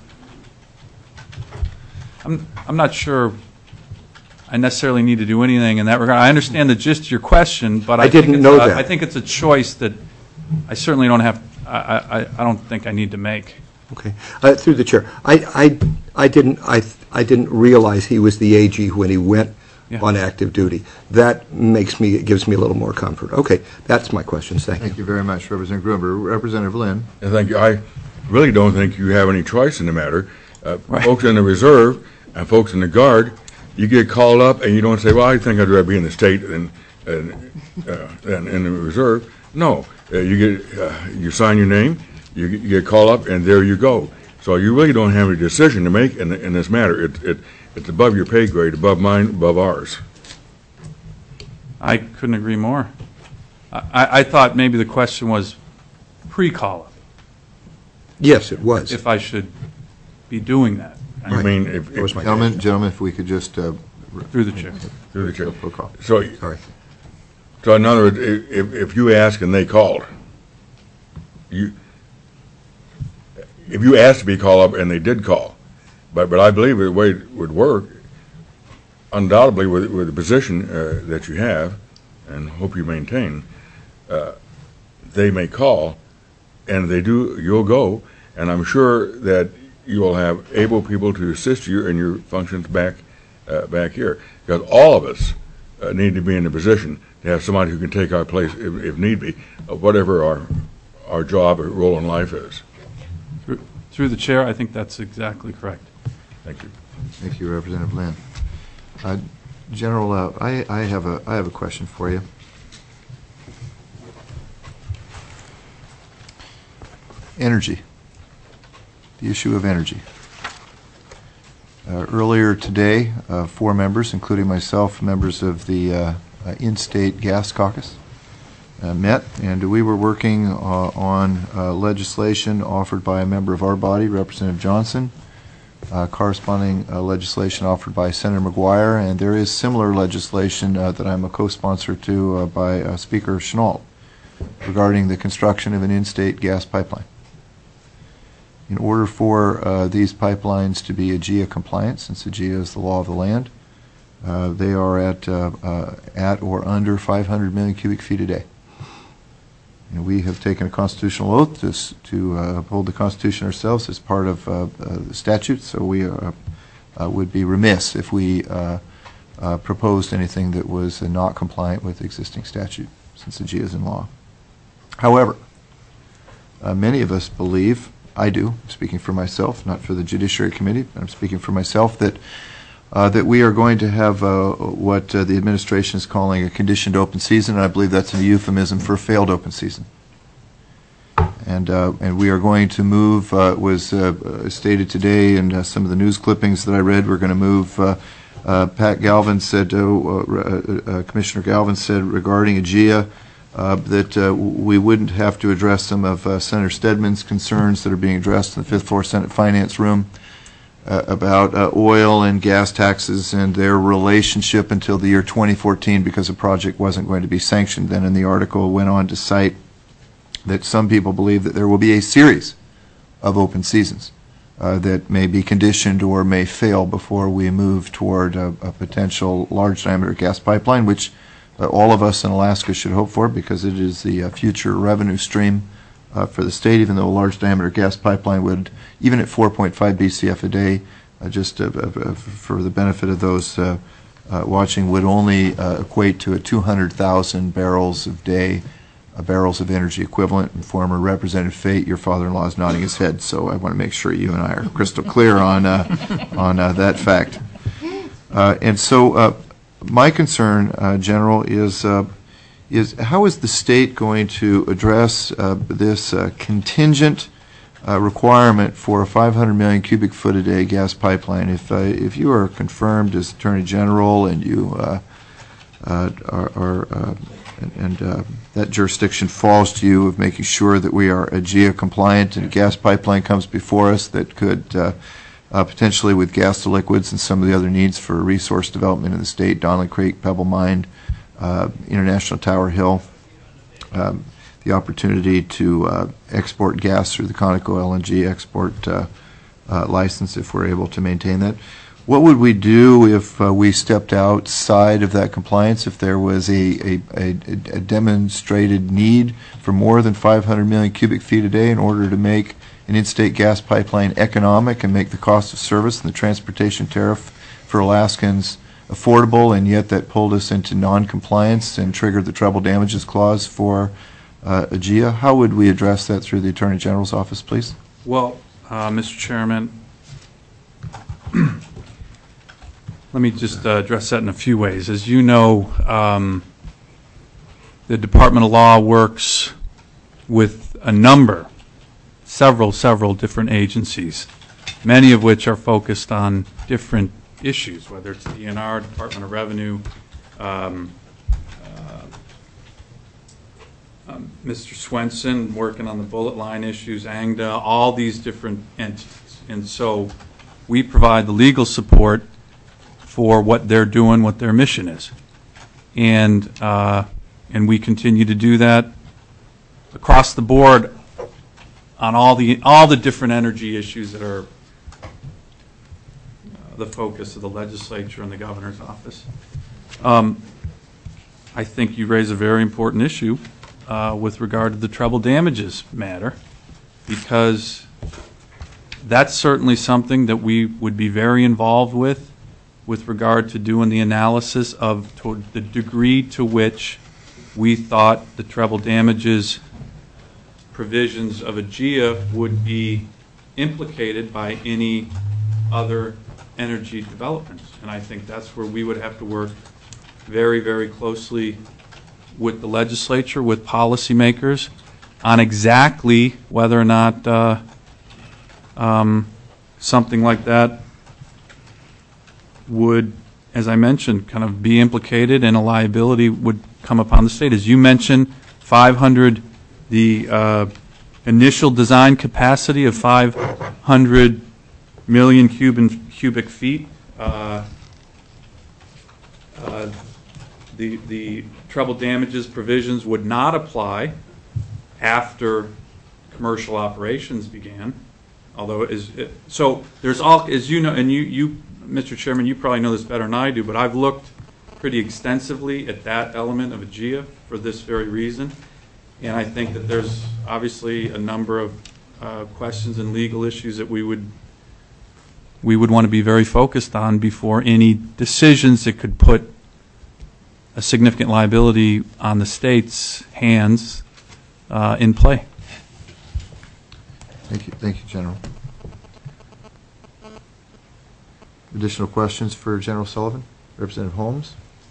I'm I'm not sure. I necessarily need to do anything in that regard. I understand the gist of your question, but I, I didn't think it's know a, that. I think it's a choice that I certainly don't have. I, I, I don't think I need to make. Okay. Uh, Through the chair, I, I, I didn't, I, I didn't realize he was the A G when he went Yeah. on active duty. That makes me, it gives me a little more comfort. Okay, that's my questions. Thank you. Thank you very much, Representative Gruber. Representative Lynn? I think, I really don't think you have any choice in the matter. Uh, Right. Folks in the reserve and folks in the guard, you get called up and you don't say, well, I think I'd rather be in the state than, than, uh, than in the reserve. No, uh, you get, uh, you sign your name, you get- you get called up, and there you go. So you really don't have a decision to make in, in this matter. It, it, it's above your pay grade, above mine, above ours. I couldn't agree more. I, I, I thought maybe the question was pre-call-up, Yes, it was. if I should be doing that. You mean, if, That was if- my Gentlemen, question. gentlemen, if we could just, uh, Through the chair. through the chair. roll call. So, Sorry. so in other words, i- if, if you ask and they called, you, if you asked to be called up and they did call, but, but I believe the way it would work, undoubtedly with, with the position uh, that you have, and hope you maintain, uh, they may call, and they do, you'll go, and I'm sure that you will have able people to assist you in your functions back, uh, back here. Because all of us uh, need to be in a position to have somebody who can take our place if, if need be, of whatever our, our job or role in life is. Through, through the chair, I think that's exactly correct. Thank you. Thank you, Representative Lynn. Uh, General, uh, I, I have a, I have a question for you. Energy. The issue of energy. Uh, Earlier today, uh, four members, including myself, members of the uh, uh, In-State Gas Caucus, uh, met, and we were working uh, on uh, legislation offered by a member of our body, Representative Johnson, uh, corresponding uh, legislation offered by Senator McGuire, and there is similar legislation uh, that I'm a co-sponsor to uh, by uh, Speaker Chenault regarding the construction of an in-state gas pipeline. In order for uh, these pipelines to be A G A compliant, since A G A is the law of the land, uh, they are at uh, uh, at or under five hundred million cubic feet a day. And we have taken a constitutional oath to s- to uh, uphold the Constitution ourselves as part of uh, uh, the statute. So we uh, uh, would be remiss if we uh, uh, proposed anything that was uh, not compliant with existing statute, since A G A is in law. However, uh, many of us believe, I do, speaking for myself, not for the Judiciary Committee, but I'm speaking for myself, that uh, that we are going to have uh, what uh, the administration is calling a conditioned open season, and I believe that's a euphemism for a failed open season. And uh, and we are going to move, uh, was uh, stated today in uh, some of the news clippings that I read, we're going to move, uh, uh, Pat Galvin said, uh, uh, uh, Commissioner Galvin said regarding A G A, Uh, that uh, we wouldn't have to address some of uh, Senator Stedman's concerns that are being addressed in the fifth floor Senate Finance Room uh, about uh, oil and gas taxes and their relationship until the year twenty fourteen, because the project wasn't going to be sanctioned. Then in the article went on to cite that some people believe that there will be a series of open seasons uh, that may be conditioned or may fail before we move toward a, a potential large diameter gas pipeline, which Uh, all of us in Alaska should hope for, because it is the uh, future revenue stream uh, for the state, even though a large diameter gas pipeline would, even at four point five B C F a day, uh, just uh, uh, for the benefit of those uh, uh, watching, would only uh, equate to a two hundred thousand barrels of day, uh, barrels of energy equivalent. And former Representative Fate, your father-in-law, is nodding his head, so I want to make sure you and I are crystal clear on, uh, on uh, that fact. Uh, and so, uh, My concern, uh, General, is uh, is how is the state going to address uh, this uh, contingent uh, requirement for a five hundred million cubic foot a day gas pipeline. If uh, if you are confirmed as Attorney General and you uh, uh, are, are uh, and, and uh, that jurisdiction falls to you of making sure that we are A G I A compliant and a gas pipeline comes before us that could uh, uh, potentially with gas to liquids and some of the other needs for resource development in the state, Donlin Creek, Pebble Mine, uh, International Tower Hill, um, the opportunity to uh, export gas through the Conoco L N G export uh, uh, license if we're able to maintain that. What would we do if uh, we stepped outside of that compliance, if there was a, a, a, a demonstrated need for more than five hundred million cubic feet a day in order to make an in-state gas pipeline economic and make the cost of service and the transportation tariff for Alaskans affordable, and yet that pulled us into non-compliance and triggered the treble damages clause for uh, A G I A? How would we address that through the Attorney General's office, please? Well, uh, Mister Chairman, let me just uh, address that in a few ways. As you know, um, the Department of Law works with a number, several, several different agencies, many of which are focused on different issues, whether it's D N R, Department of Revenue, um, uh, um, Mister Swenson working on the bullet line issues, A N G D A, all these different entities. And so we provide the legal support for what they're doing, what their mission is. And, uh, and we continue to do that across the board on all the, all the different energy issues that are the focus of the legislature and the governor's office. Um, I think you raise a very important issue uh, with regard to the treble damages matter, because that's certainly something that we would be very involved with with regard to doing the analysis of to the degree to which we thought the treble damages provisions of A G I A would be implicated by any other energy developments. And I think that's where we would have to work very, very closely with the legislature, with policymakers, on exactly whether or not uh, um, something like that would, as I mentioned, kind of be implicated and a liability would come upon the state. As you mentioned, five hundred, the uh, initial design capacity of five hundred million cubic, cubic feet. Uh, uh, the, the treble damages provisions would not apply after commercial operations began, although it is, it, so there's all, as you know, and you, you, Mister Chairman, you probably know this better than I do, but I've looked pretty extensively at that element of A G I A for this very reason, and I think that there's obviously a number of uh, questions and legal issues that we would we would want to be very focused on before any decisions that could put a significant liability on the state's hands uh, in play. Thank you, thank you, General. Additional questions for General Sullivan? Representative Holmes?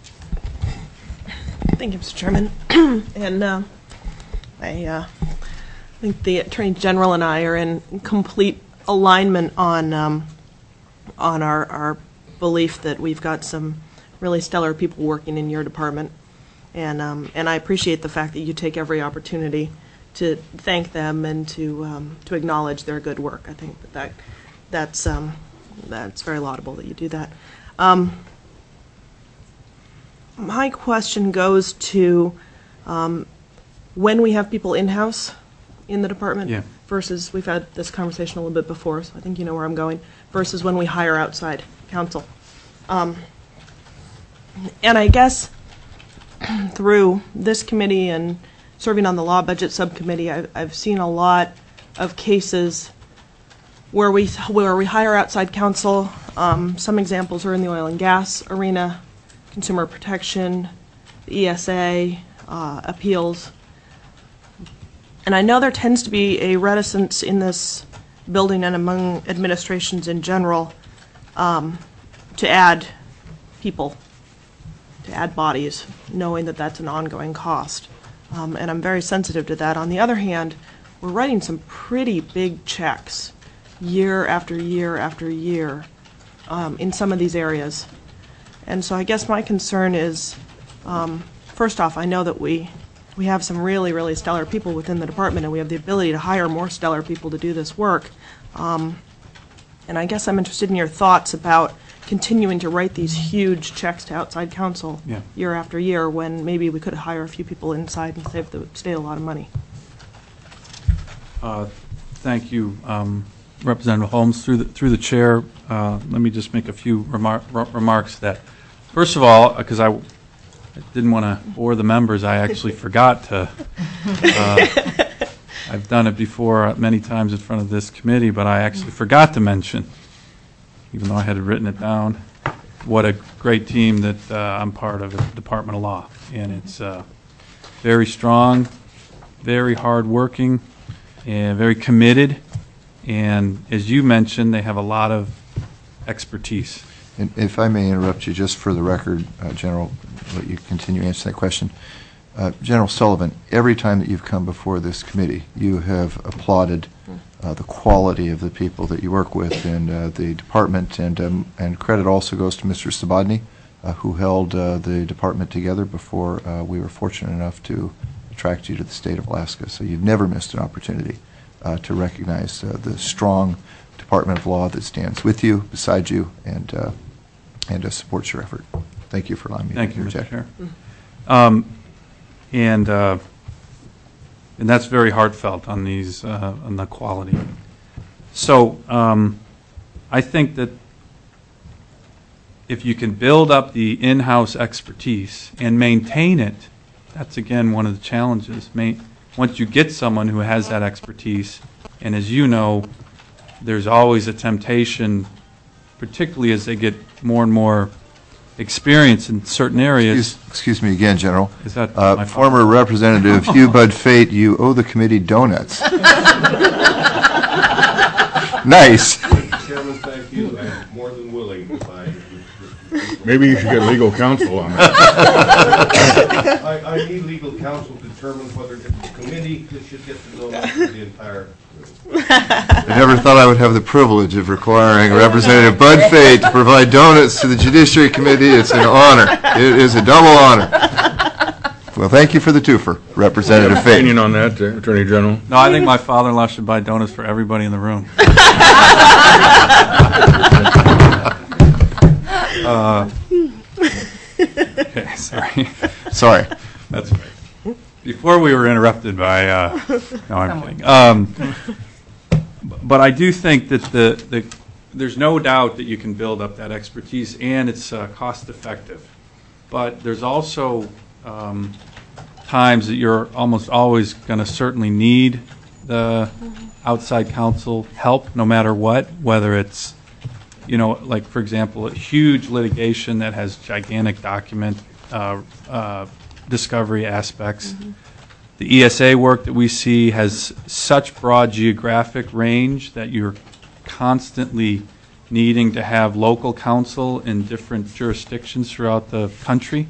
Thank you, Mister Chairman. and uh, I uh, think the Attorney General and I are in complete alignment on um, on our, our belief that we've got some really stellar people working in your department, and um, and I appreciate the fact that you take every opportunity to thank them and to um, to acknowledge their good work. I think that, that that's um, that's very laudable that you do that. Um, my question goes to um, when we have people in-house in the department Yeah. versus, we've had this conversation a little bit before, so I think you know where I'm going, versus when we hire outside counsel. Um, and I guess through this committee and serving on the law budget subcommittee, I've, I've seen a lot of cases where we where we hire outside counsel. Um, some examples are in the oil and gas arena, consumer protection, the E S A, uh, appeals. And I know there tends to be a reticence in this building and among administrations in general um, to add people, to add bodies, knowing that that's an ongoing cost. Um, and I'm very sensitive to that. On the other hand, we're writing some pretty big checks year after year after year um, in some of these areas. And so I guess my concern is, um, first off, I know that we we have some really, really stellar people within the department, and we have the ability to hire more stellar people to do this work. Um, and I guess I'm interested in your thoughts about continuing to write these huge checks to outside counsel Yeah. year after year, when maybe we could hire a few people inside and save the state a lot of money. Uh, Thank you, um, Representative Holmes. Through the, through the chair, uh, let me just make a few remar re- remarks that, first of all, because I, I didn't want to bore the members, I actually forgot to, uh, I've done it before many times in front of this committee, but I actually forgot to mention, even though I had written it down, what a great team that uh, I'm part of at the Department of Law. And it's uh, very strong, very hardworking, and very committed, and as you mentioned, they have a lot of expertise. And if I may interrupt you, just for the record, uh, General, let you continue answering that question. Uh, General Sullivan, every time that you've come before this committee, you have applauded uh, the quality of the people that you work with in uh, the department, and um, and credit also goes to Mister Sabodny, uh, who held uh, the department together before uh, we were fortunate enough to attract you to the state of Alaska. So you've never missed an opportunity uh, to recognize uh, the strong Department of Law that stands with you, beside you, and uh, and uh, supports your effort. Thank you for allowing me Thank to you, Mister interject. Chair. Um, and uh, and that's very heartfelt on these uh, on the quality. So um, I think that if you can build up the in-house expertise and maintain it, that's again one of the challenges. Main, once you get someone who has that expertise, and as you know, there's always a temptation, particularly as they get more and more experience in certain areas. Excuse, excuse me again, General. Is that uh, my fault? former Representative Hugh Bud Fate, you owe the committee donuts. Nice. Chairman, thank you. I'm more than willing if I... Maybe you should get legal counsel on that. I, I need legal counsel to determine whether the committee should get the donuts for the entire... I never thought I would have the privilege of requiring Representative Bud Fate to provide donuts to the Judiciary Committee. It's an honor. It is a double honor. Well, thank you for the twofer, Representative Fate. Opinion on that, uh, Attorney General? No, I think my father-in-law should buy donuts for everybody in the room. uh, okay, sorry. Sorry. That's right. Before we were interrupted by, uh, no, I'm kidding. Um, but I do think that the, the there's no doubt that you can build up that expertise, and it's uh, cost effective. But there's also um, times that you're almost always going to certainly need the outside counsel help, no matter what, whether it's, you know, like, for example, a huge litigation that has gigantic document uh, uh, discovery aspects. Mm-hmm. The E S A work that we see has such broad geographic range that you're constantly needing to have local counsel in different jurisdictions throughout the country.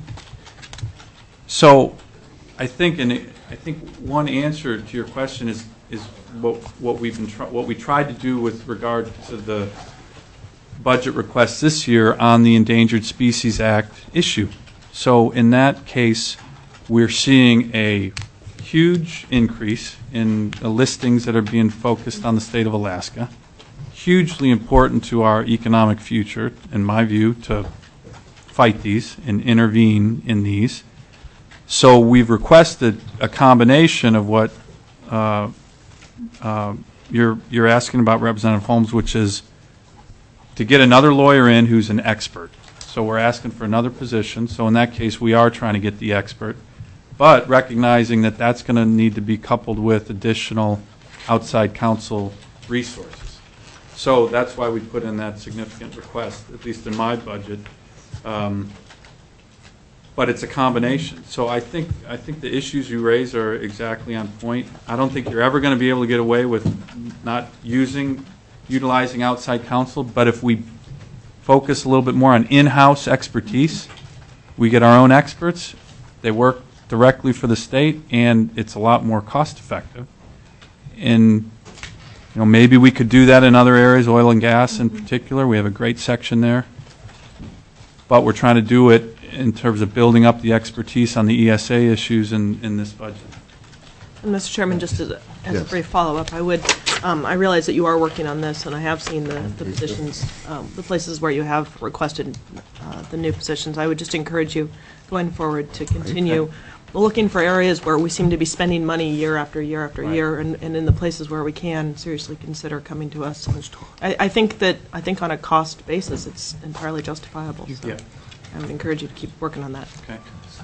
So I think, and I think one answer to your question is is what what we've been try, what we tried to do with regard to the budget request this year on the Endangered Species Act issue. So in that case, we're seeing a huge increase in the listings that are being focused on the state of Alaska. Hugely important to our economic future, in my view, to fight these and intervene in these. So we've requested a combination of what uh, uh, you're you're asking about, Representative Holmes, which is to get another lawyer in who's an expert. So we're asking for another position. So in that case, we are trying to get the expert, but recognizing that that's going to need to be coupled with additional outside counsel resources. So that's why we put in that significant request, at least in my budget. Um, but it's a combination. So I think I think the issues you raise are exactly on point. I don't think you're ever going to be able to get away with not using, utilizing outside counsel, but if we focus a little bit more on in-house expertise, we get our own experts, they work directly for the state, and it's a lot more cost-effective. in, you know, maybe we could do that in other areas, oil and gas in particular. We have a great section there. But we're trying to do it in terms of building up the expertise on the E S A issues in, in this budget. And Mister Chairman, just as a, as a Yes. brief follow-up, I would, um, I realize that you are working on this, and I have seen the, the positions, um, the places where you have requested uh, the new positions. I would just encourage you, going forward, to continue looking for areas where we seem to be spending money year after year after Right. year, and, and in the places where we can, seriously consider coming to us. I, I think that, I think on a cost basis, it's entirely justifiable, so Yeah. I would encourage you to keep working on that. Okay.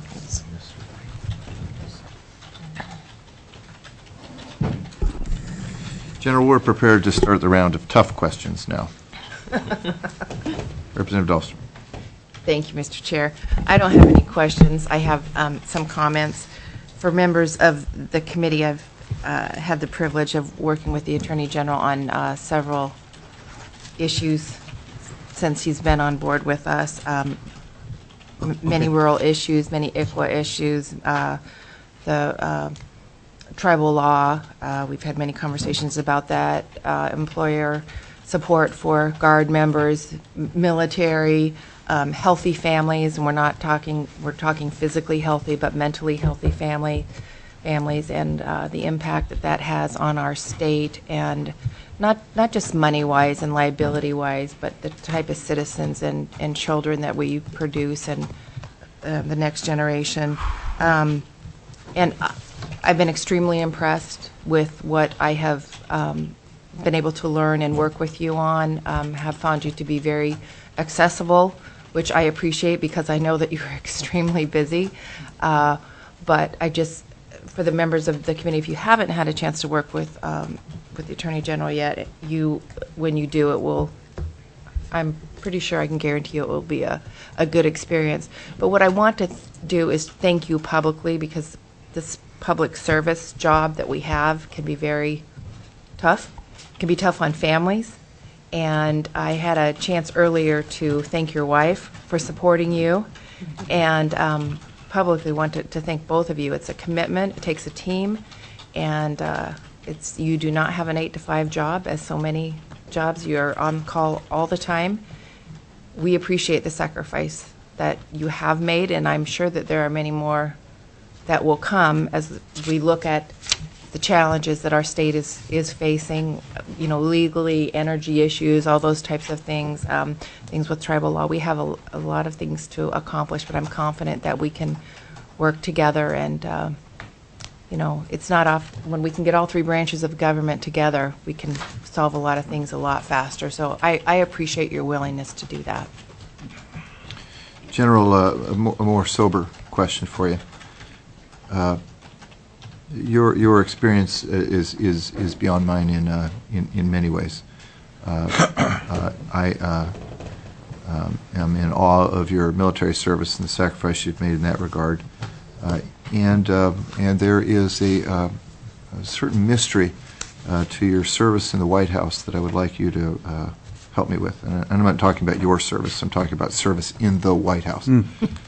General, we're prepared to start the round of tough questions now. Representative Dahlstrom. Thank you, Mister Chair. I don't have any questions. I have um, some comments. For members of the committee, I've uh, had the privilege of working with the Attorney General on uh, several issues since he's been on board with us. Um, m- Many rural issues, many I C W A issues, uh, the uh, tribal law. Uh, We've had many conversations about that. Uh, Employer support for Guard members, m- military, um, healthy families, and we're not talking, we're talking physically healthy, but mentally healthy family, families, and uh, the impact that that has on our state, and not, not just money-wise and liability-wise, but the type of citizens and, and children that we produce and uh, the next generation. Um, and I- I've been extremely impressed with what I have um, been able to learn and work with you on, um, have found you to be very accessible, which I appreciate because I know that you're extremely busy. Uh, but I just, for the members of the committee, if you haven't had a chance to work with um, with the Attorney General yet, you, when you do, it will, I'm pretty sure I can guarantee you it will be a, a good experience. But what I want to do is thank you publicly, because this public service job that we have can be very tough, can be tough on families. And I had a chance earlier to thank your wife for supporting you, and um, publicly want to, to thank both of you. It's a commitment, it takes a team, and uh, it's, you do not have an eight to five job, as so many jobs. You're on call all the time. We appreciate the sacrifice that you have made, and I'm sure that there are many more that will come as we look at the challenges that our state is, is facing, you know, legally, energy issues, all those types of things, um, things with tribal law. We have a, a lot of things to accomplish, but I'm confident that we can work together, and, uh, you know, it's not off, when we can get all three branches of government together, we can solve a lot of things a lot faster. So I, I appreciate your willingness to do that. General, uh, a, mo- a more sober question for you. Uh, Your your experience is is is beyond mine in uh, in in many ways. Uh, uh, I uh, um, am in awe of your military service and the sacrifice you've made in that regard. Uh, and uh, and there is a, uh, a certain mystery uh, to your service in the White House that I would like you to uh, help me with. And I'm not talking about your service. I'm talking about service in the White House. Mm.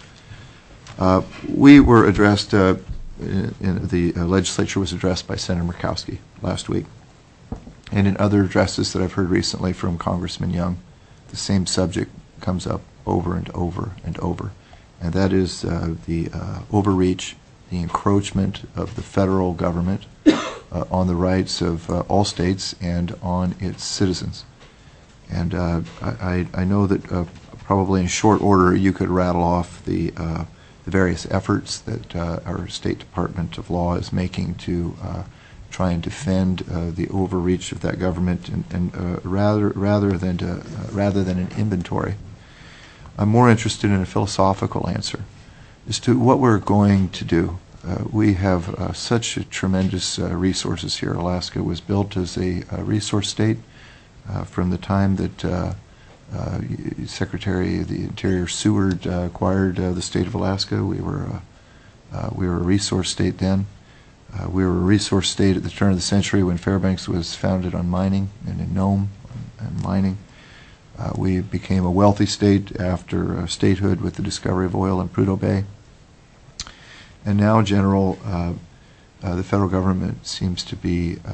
uh, we were addressed. Uh, In, in the uh, legislature was addressed by Senator Murkowski last week, and in other addresses that I've heard recently from Congressman Young, the same subject comes up over and over and over, and that is uh, the uh, overreach, the encroachment of the federal government uh, on the rights of uh, all states and on its citizens. And uh, I, I know that uh, probably in short order you could rattle off the uh, the various efforts that uh, our State Department of Law is making to uh, try and defend uh, the overreach of that government, and, and uh, rather rather than to, uh, rather than an inventory. I'm more interested in a philosophical answer as to what we're going to do. Uh, we have uh, such a tremendous uh, resources here. Alaska was built as a, a resource state uh, from the time that uh, Uh, Secretary of the Interior Seward uh, acquired uh, the state of Alaska. We were uh, uh, we were a resource state then. Uh, we were a resource state at the turn of the century when Fairbanks was founded on mining, and in Nome and mining. Uh, we became a wealthy state after uh, statehood with the discovery of oil in Prudhoe Bay. And now, General, uh, uh, the federal government seems to be uh,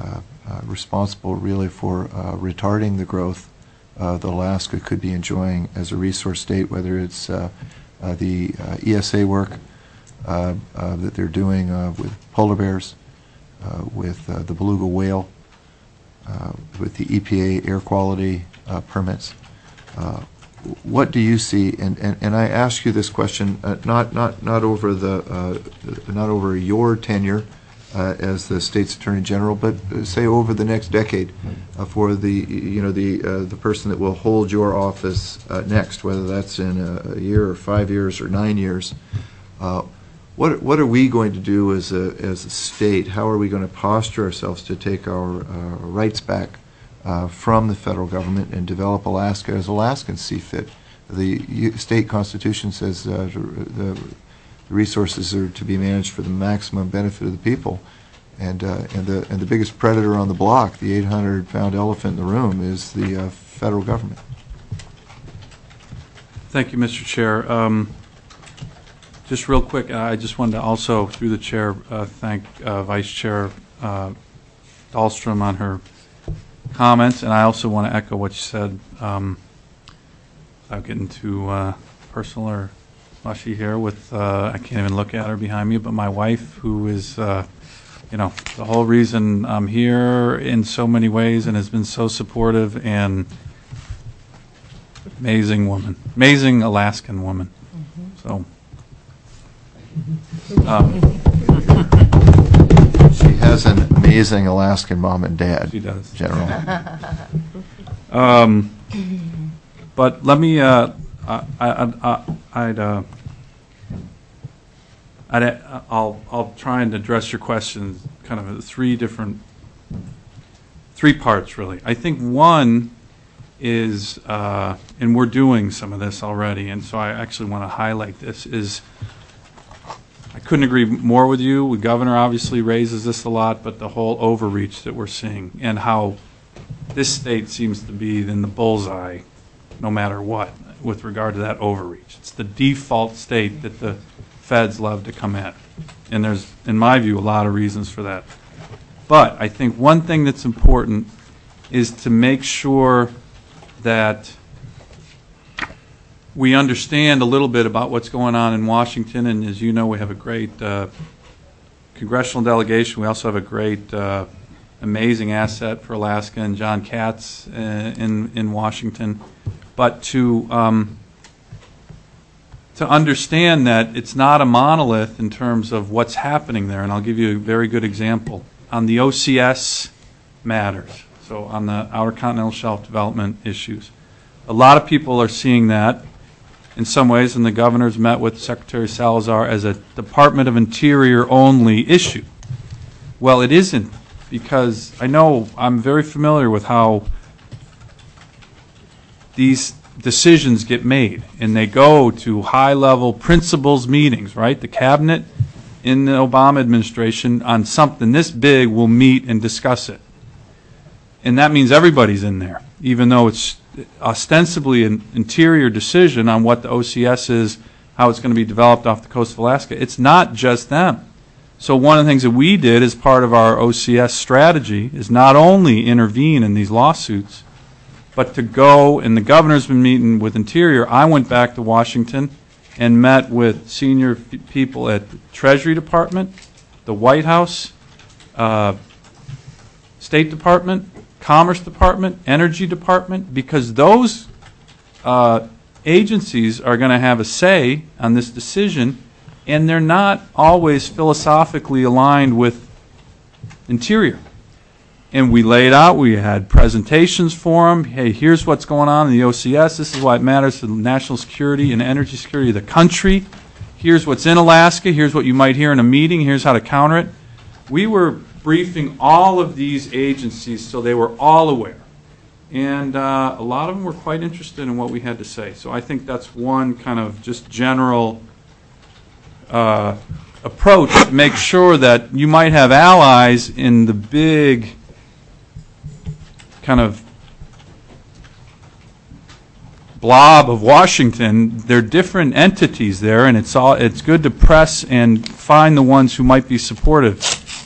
uh, responsible really for uh, retarding the growth uh, that Alaska could be enjoying as a resource state, whether it's uh, uh, the uh, E S A work uh, uh, that they're doing uh, with polar bears, uh, with uh, the beluga whale, uh, with the E P A air quality uh, permits. Uh, what do you see? And, and, and I ask you this question uh, not not not over the uh, not over your tenure uh, as the state's attorney general, but uh, say over the next decade uh, for the you know the uh, the person that will hold your office uh, next, whether that's in a, a year or five years or nine years. Uh, what what are we going to do as a as a state? How are we going to posture ourselves to take our uh, rights back Uh, from the federal government and develop Alaska as Alaskans see fit? The U state constitution says uh, the, the resources are to be managed for the maximum benefit of the people, and uh, and the and the biggest predator on the block, the eight hundred pound elephant in the room, is the uh, federal government. Thank you, Mister Chair. Um, just real quick, I just wanted to also, through the chair, uh, thank uh, Vice Chair uh, Dahlstrom on her comments, and I also want to echo what you said, um, without getting too uh, personal or mushy here with, uh, I can't even look at her behind me, but my wife, who is, uh, you know, the whole reason I'm here in so many ways and has been so supportive, and amazing woman, amazing Alaskan woman. Mm-hmm. So, um, she has an amazing Alaskan mom and dad. She does. General. um, but let me, uh, I, I, I, I'd, uh, I'd, I'll, I'll try and address your questions kind of three different, three parts really. I think one is, uh, and we're doing some of this already, and so I actually want to highlight this, is I couldn't agree more with you. The governor obviously raises this a lot, but the whole overreach that we're seeing and how this state seems to be in the bullseye no matter what with regard to that overreach. It's the default state that the feds love to come at. And there's, in my view, a lot of reasons for that. But I think one thing that's important is to make sure that we understand a little bit about what's going on in Washington, and as you know, we have a great uh, congressional delegation. We also have a great, uh, amazing asset for Alaska, and John Katz uh, in in Washington. But to um, to understand that it's not a monolith in terms of what's happening there, and I'll give you a very good example on the O C S matters. So on the Outer Continental Shelf development issues, a lot of people are seeing that in some ways, and the governor's met with Secretary Salazar as a Department of Interior only issue. Well, it isn't, because I know I'm very familiar with how these decisions get made, and they go to high-level principals meetings, right? The cabinet in the Obama administration on something this big will meet and discuss it. And that means everybody's in there, even though it's ostensibly an interior decision on what the O C S is, how it's going to be developed off the coast of Alaska. It's not just them. So one of the things that we did as part of our O C S strategy is not only intervene in these lawsuits, but to go, and the governor's been meeting with Interior. I went back to Washington and met with senior f- people at the Treasury Department, the White House, uh, State Department, Commerce Department, Energy Department, because those uh, agencies are going to have a say on this decision, and they're not always philosophically aligned with Interior. And we laid out, we had presentations for them. Hey, here's what's going on in the O C S. This is why it matters to the national security and energy security of the country. Here's what's in Alaska. Here's what you might hear in a meeting. Here's how to counter it. We were briefing all of these agencies so they were all aware. And uh, a lot of them were quite interested in what we had to say. So I think that's one kind of just general uh, approach to make sure that you might have allies in the big kind of blob of Washington. They're different entities there, and it's all it's good to press and find the ones who might be supportive.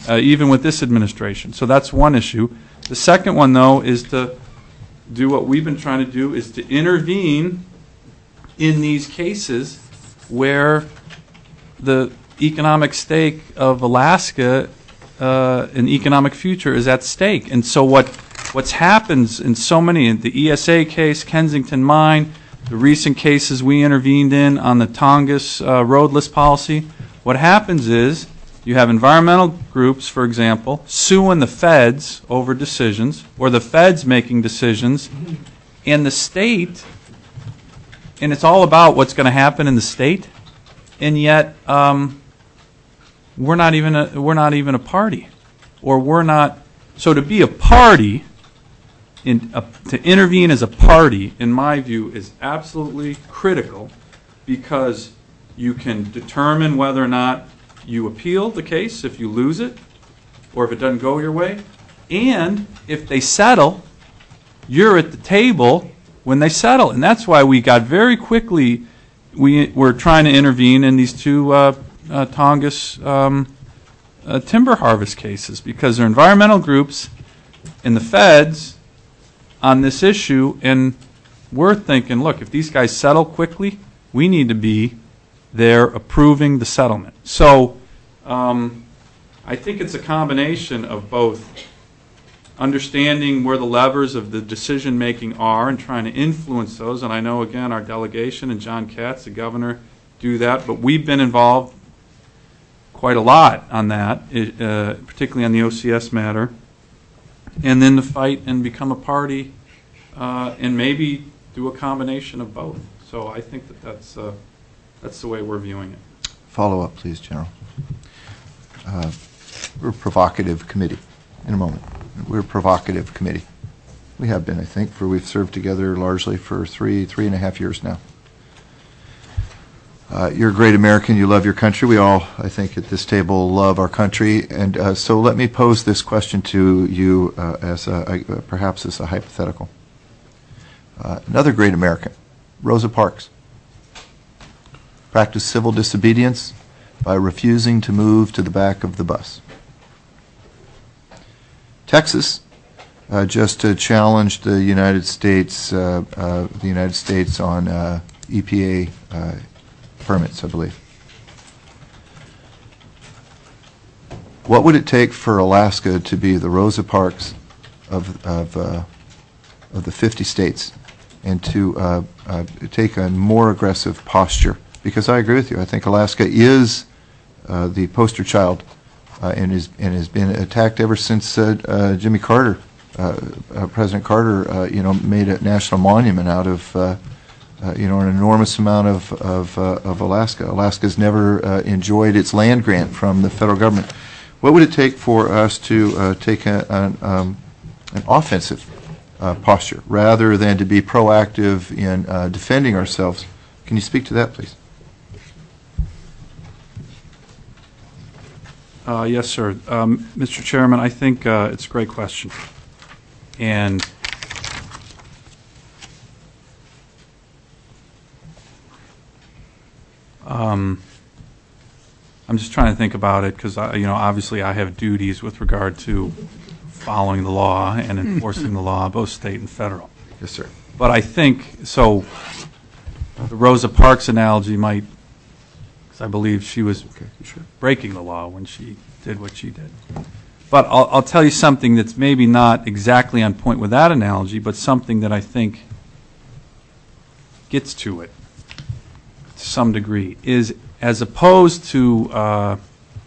uh, even with this administration. So that's one issue. The second one, though, is to do what we've been trying to do, is to intervene in these cases where the economic stake of Alaska, uh, an economic future, is at stake. And so what what's happens in so many, in the E S A case, Kensington Mine, the recent cases we intervened in on the Tongass uh, roadless policy, what happens is you have environmental groups, for example, suing the feds over decisions, or the feds making decisions, and the state, and it's all about what's going to happen in the state, and yet um, we're not even a, we're not even a party, or we're not. So to be a party, in, a, to intervene as a party, in my view, is absolutely critical, because you can determine whether or not you appeal the case if you lose it, or if it doesn't go your way, and if they settle, you're at the table when they settle. And that's why we got very quickly, we were trying to intervene in these two uh, uh, Tongass um, uh, timber harvest cases, because they're environmental groups and the feds on this issue, and we're thinking, look, if these guys settle quickly, we need to be there approving the settlement. So um, I think it's a combination of both understanding where the levers of the decision making are and trying to influence those. And I know, again, our delegation and John Katz, the governor, do that, but we've been involved quite a lot on that, uh, particularly on the O C S matter. And then to fight and become a party uh, and maybe do a combination of both. So I think that that's uh, That's the way we're viewing it. Follow up, please, General. Uh, we're a provocative committee. In a moment. We're a provocative committee. We have been, I think, for we've served together largely for three, three and a half years now. Uh, you're a great American. You love your country. We all, I think, at this table love our country. And uh, so let me pose this question to you uh, as a, uh, perhaps as a hypothetical. Uh, another great American, Rosa Parks, practiced civil disobedience by refusing to move to the back of the bus. Texas uh, just uh, challenged the United States, uh, uh, the United States on uh, E P A uh, permits, I believe. What would it take for Alaska to be the Rosa Parks of of, uh, of the fifty states, and to uh, uh, take a more aggressive posture? Because I agree with you. I think Alaska is uh, the poster child, uh, and is and has been attacked ever since uh, uh, Jimmy Carter, uh, uh, President Carter, uh, you know, made a national monument out of, uh, uh, you know, an enormous amount of of, uh, of Alaska. Alaska's never uh, enjoyed its land grant from the federal government. What would it take for us to uh, take a, an, um, an offensive uh, posture rather than to be proactive in uh, defending ourselves? Can you speak to that, please? Uh, yes, sir. Um, Mister Chairman, I think uh, it's a great question. And um, I'm just trying to think about it because, you know, obviously I have duties with regard to following the law and enforcing the law, both state and federal. Yes, sir. But I think, so the Rosa Parks analogy might, because I believe she was Okay, sure. breaking the law when she did what she did. But I'll, I'll tell you something that's maybe not exactly on point with that analogy, but something that I think gets to it to some degree, is as opposed to uh,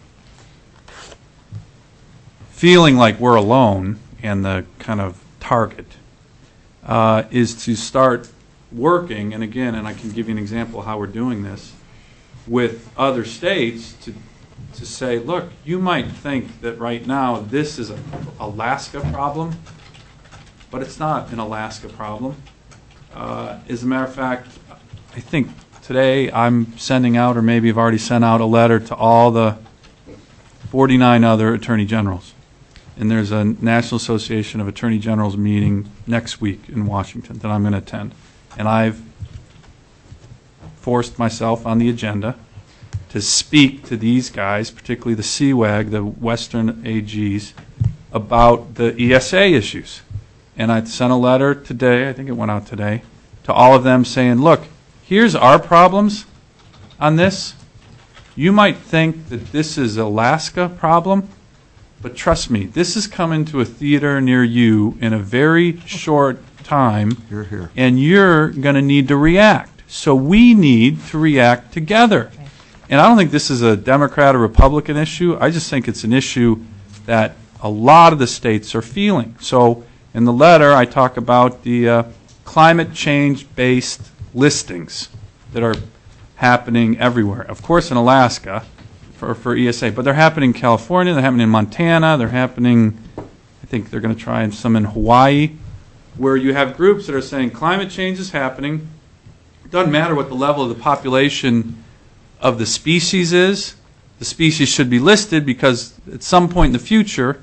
feeling like we're alone and the kind of target, uh, is to start working, and again, and I can give you an example of how we're doing this, with other states to to say, look, you might think that right now this is an Alaska problem, but it's not an Alaska problem. Uh, as a matter of fact, I think today I'm sending out, or maybe I've already sent out, a letter to all the forty-nine other attorney generals. And there's a National Association of Attorney Generals meeting next week in Washington that I'm going to attend. And I've forced myself on the agenda to speak to these guys, particularly the C WAG, the Western A Gs, about the E S A issues. And I sent a letter today, I think it went out today, to all of them saying, look, here's our problems on this. You might think that this is Alaska problem, but trust me, this is coming to a theater near you in a very short time, You're here. and you're going to need to react. So we need to react together. And I don't think this is a Democrat or Republican issue. I just think it's an issue that a lot of the states are feeling. So in the letter, I talk about the uh, climate change-based listings that are happening everywhere. Of course, in Alaska for, for E S A, but they're happening in California, they're happening in Montana, they're happening, I think they're going to try some in Hawaii, where you have groups that are saying climate change is happening. It doesn't matter what the level of the population of the species is. The species should be listed because at some point in the future,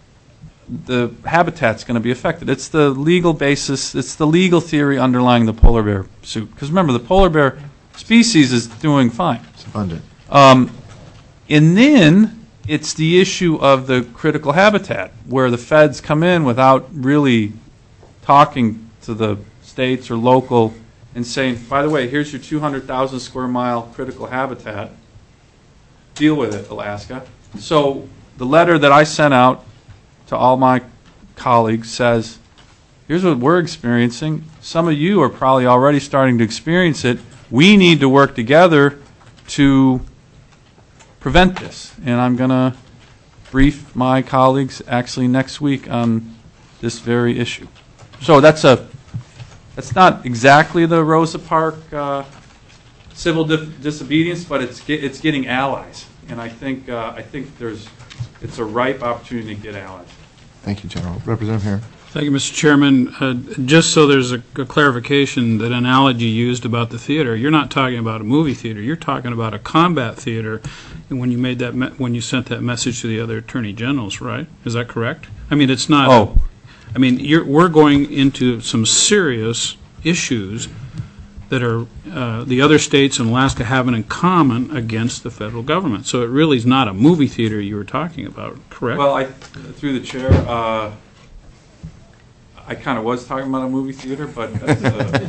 the habitat's going to be affected. It's the legal basis, it's the legal theory underlying the polar bear suit. Because remember, the polar bear species is doing fine. It's abundant. Um, and then it's the issue of the critical habitat, where the feds come in without really talking to the states or local and saying, by the way, here's your two hundred thousand square mile critical habitat. Deal with it, Alaska. So the letter that I sent out to all my colleagues says, here's what we're experiencing. Some of you are probably already starting to experience it. We need to work together to prevent this. And I'm going to brief my colleagues actually next week on this very issue. So that's a that's not exactly the Rosa Parks uh, civil di disobedience, but it's get, it's getting allies, and I think uh, I think there's it's a ripe opportunity to get allies. Thank you, General. Representative Herron. Thank you, Mister Chairman. Uh, just so there's a, a clarification, that analogy used about the theater, you're not talking about a movie theater. You're talking about a combat theater. And when you made that, me when you sent that message to the other attorney generals, right? Is that correct? I mean, it's not. Oh. I mean, you're, we're going into some serious issues that are uh, the other states and Alaska having in common against the federal government. So it really is not a movie theater you were talking about, correct? Well, I through the chair, uh, I kind of was talking about a movie theater, but that's,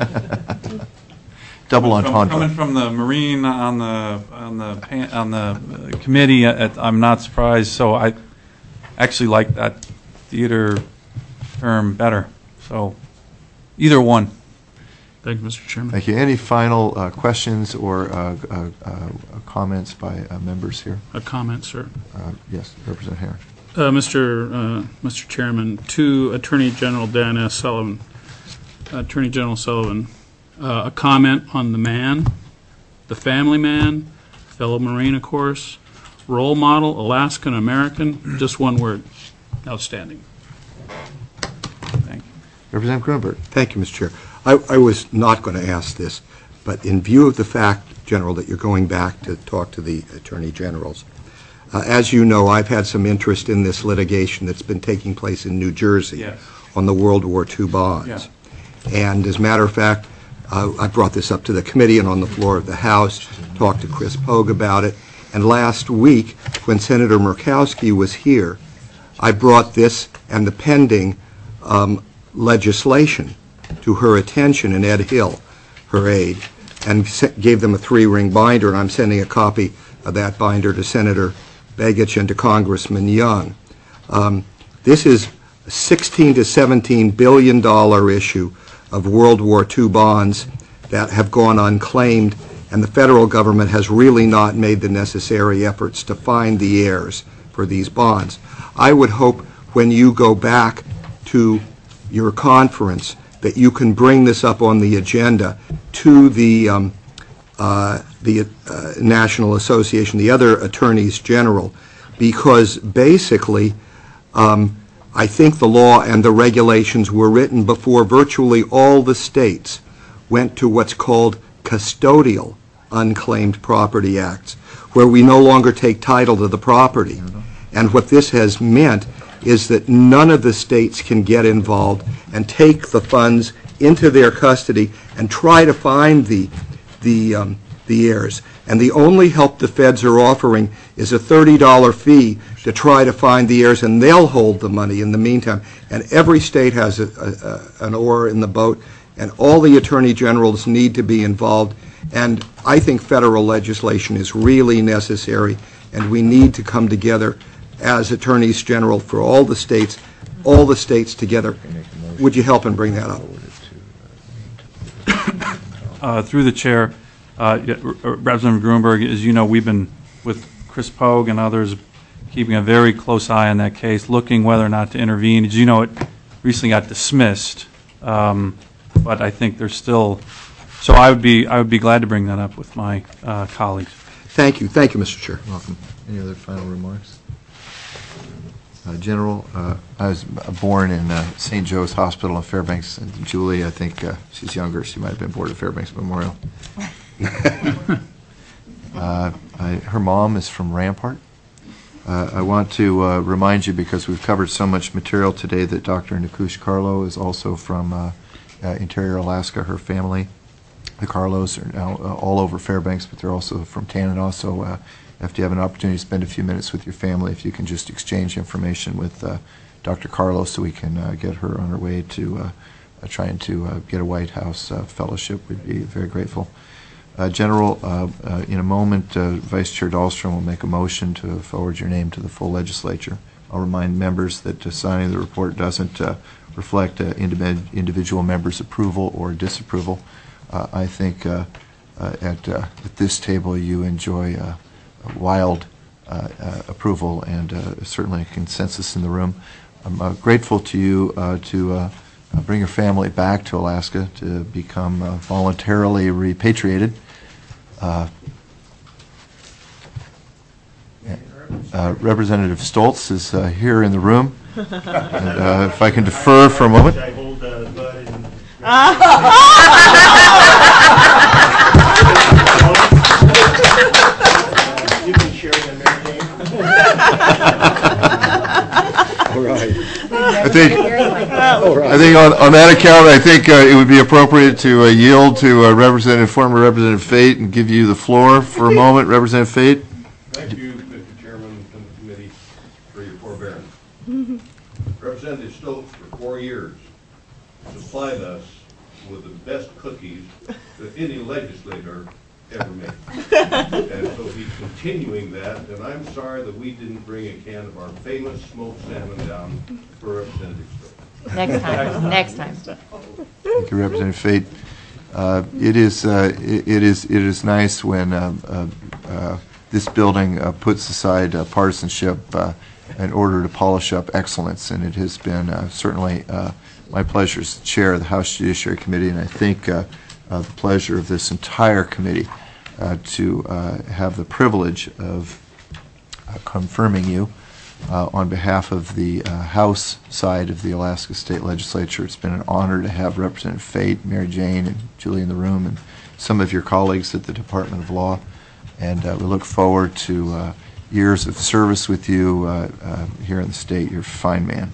uh, Double coming from, entendre. coming from the Marine on the on the pan, on the committee, at, I'm not surprised. So I actually like that theater term better. So either one. Thank you, Mister Chairman. Thank you. Any final uh, questions or uh, uh, uh, comments by uh, members here? A comment, sir. Uh, yes, Representative Herron. Uh, Mister Uh, Mister Chairman, to Attorney General Dan S. Sullivan, Attorney General Sullivan, uh, a comment on the man, the family man, fellow Marine, of course, role model, Alaskan American, just one word, outstanding. Thank you. Representative Grunberg. Thank you, Mister Chair. I, I was not going to ask this, but in view of the fact, General, that you're going back to talk to the Attorney Generals, uh, as you know, I've had some interest in this litigation that's been taking place in New Jersey Yes. on the World War Two bonds. Yeah. And as a matter of fact, uh, I brought this up to the committee and on the floor of the House, talked to Chris Pogue about it, and last week, when Senator Murkowski was here, I brought this and the pending um, legislation to her attention, and Ed Hill, her aide, and gave them a three-ring binder, and I'm sending a copy of that binder to Senator Begich and to Congressman Young. Um, this is a sixteen to seventeen billion dollar issue of World War Two bonds that have gone unclaimed, and the federal government has really not made the necessary efforts to find the heirs for these bonds. I would hope when you go back to your conference that you can bring this up on the agenda to the um, uh, the uh, National Association, the other attorneys general, because basically um, I think the law and the regulations were written before virtually all the states went to what's called custodial unclaimed property acts, where we no longer take title to the property. And what this has meant is that none of the states can get involved and take the funds into their custody and try to find the the um, the heirs. And the only help the feds are offering is a thirty dollar fee to try to find the heirs, and they'll hold the money in the meantime. And every state has a, a, a, an oar in the boat, and all the attorney generals need to be involved. And I think federal legislation is really necessary, and we need to come together as attorneys general for all the states, all the states together. Would you help and bring that up? Uh, through the chair, uh, yeah, R- Representative Gruenberg, as you know, we've been with Chris Pogue and others keeping a very close eye on that case, looking whether or not to intervene. As you know, it recently got dismissed, um, but I think there's still. So I would be I would be glad to bring that up with my uh, colleagues. Thank you, thank you, Mister Chair. Welcome. Any other final remarks? Uh, General, uh, I was born in uh, Saint Joe's Hospital in Fairbanks. And Julie, I think uh, she's younger. She might have been born at Fairbanks Memorial. uh, I, her mom is from Rampart. Uh, I want to uh, remind you, because we've covered so much material today, that Doctor Nikush Carlo is also from uh, uh, Interior Alaska. Her family, the Carlos, are now uh, all over Fairbanks, but they're also from Tanana. So uh, if you have an opportunity to spend a few minutes with your family, if you can just exchange information with uh, Doctor Carlos, so we can uh, get her on her way to uh, uh, trying to uh, get a White House uh, fellowship, we'd be very grateful. Uh, General, uh, uh, in a moment, uh, Vice Chair Dahlstrom will make a motion to forward your name to the full legislature. I'll remind members that uh, signing the report doesn't uh, reflect uh, individ individual members' approval or disapproval. Uh, I think uh, uh, at, uh, at this table you enjoy uh, wild uh, uh, approval and uh, certainly a consensus in the room. I'm uh, grateful to you uh, to uh, bring your family back to Alaska to become uh, voluntarily repatriated. Uh, uh, Representative Stoltz is uh, here in the room. And, uh, if I can defer for a moment. I hold uh, Bud and you can share them All right. I think, I think on, on that account, I think uh, it would be appropriate to uh, yield to uh, Representative, former Representative Fate, and give you the floor for a moment. Representative Fate. Thank you, Mister Chairman and the committee, for your forbearance. Representative Stokes, for four years, supplied us with the best cookies that any legislator ever made. And so he's continuing that, and I'm sorry that we didn't bring a can of our famous smoked salmon down for Representative Stokes. Next time, next time. Thank you, Representative Fate. Uh, it is uh, it, it is it is nice when uh, uh, uh, this building uh, puts aside uh, partisanship uh, in order to polish up excellence, and it has been uh, certainly uh, my pleasure as chair of the House Judiciary Committee, and I think uh, uh, the pleasure of this entire committee uh, to uh, have the privilege of uh, confirming you uh, on behalf of the uh, House side of the Alaska State Legislature. It's been an honor to have Representative Fate, Mary Jane, and Julie in the room, and some of your colleagues at the Department of Law, and uh, we look forward to uh, years of service with you uh, uh, here in the state. You're a fine man.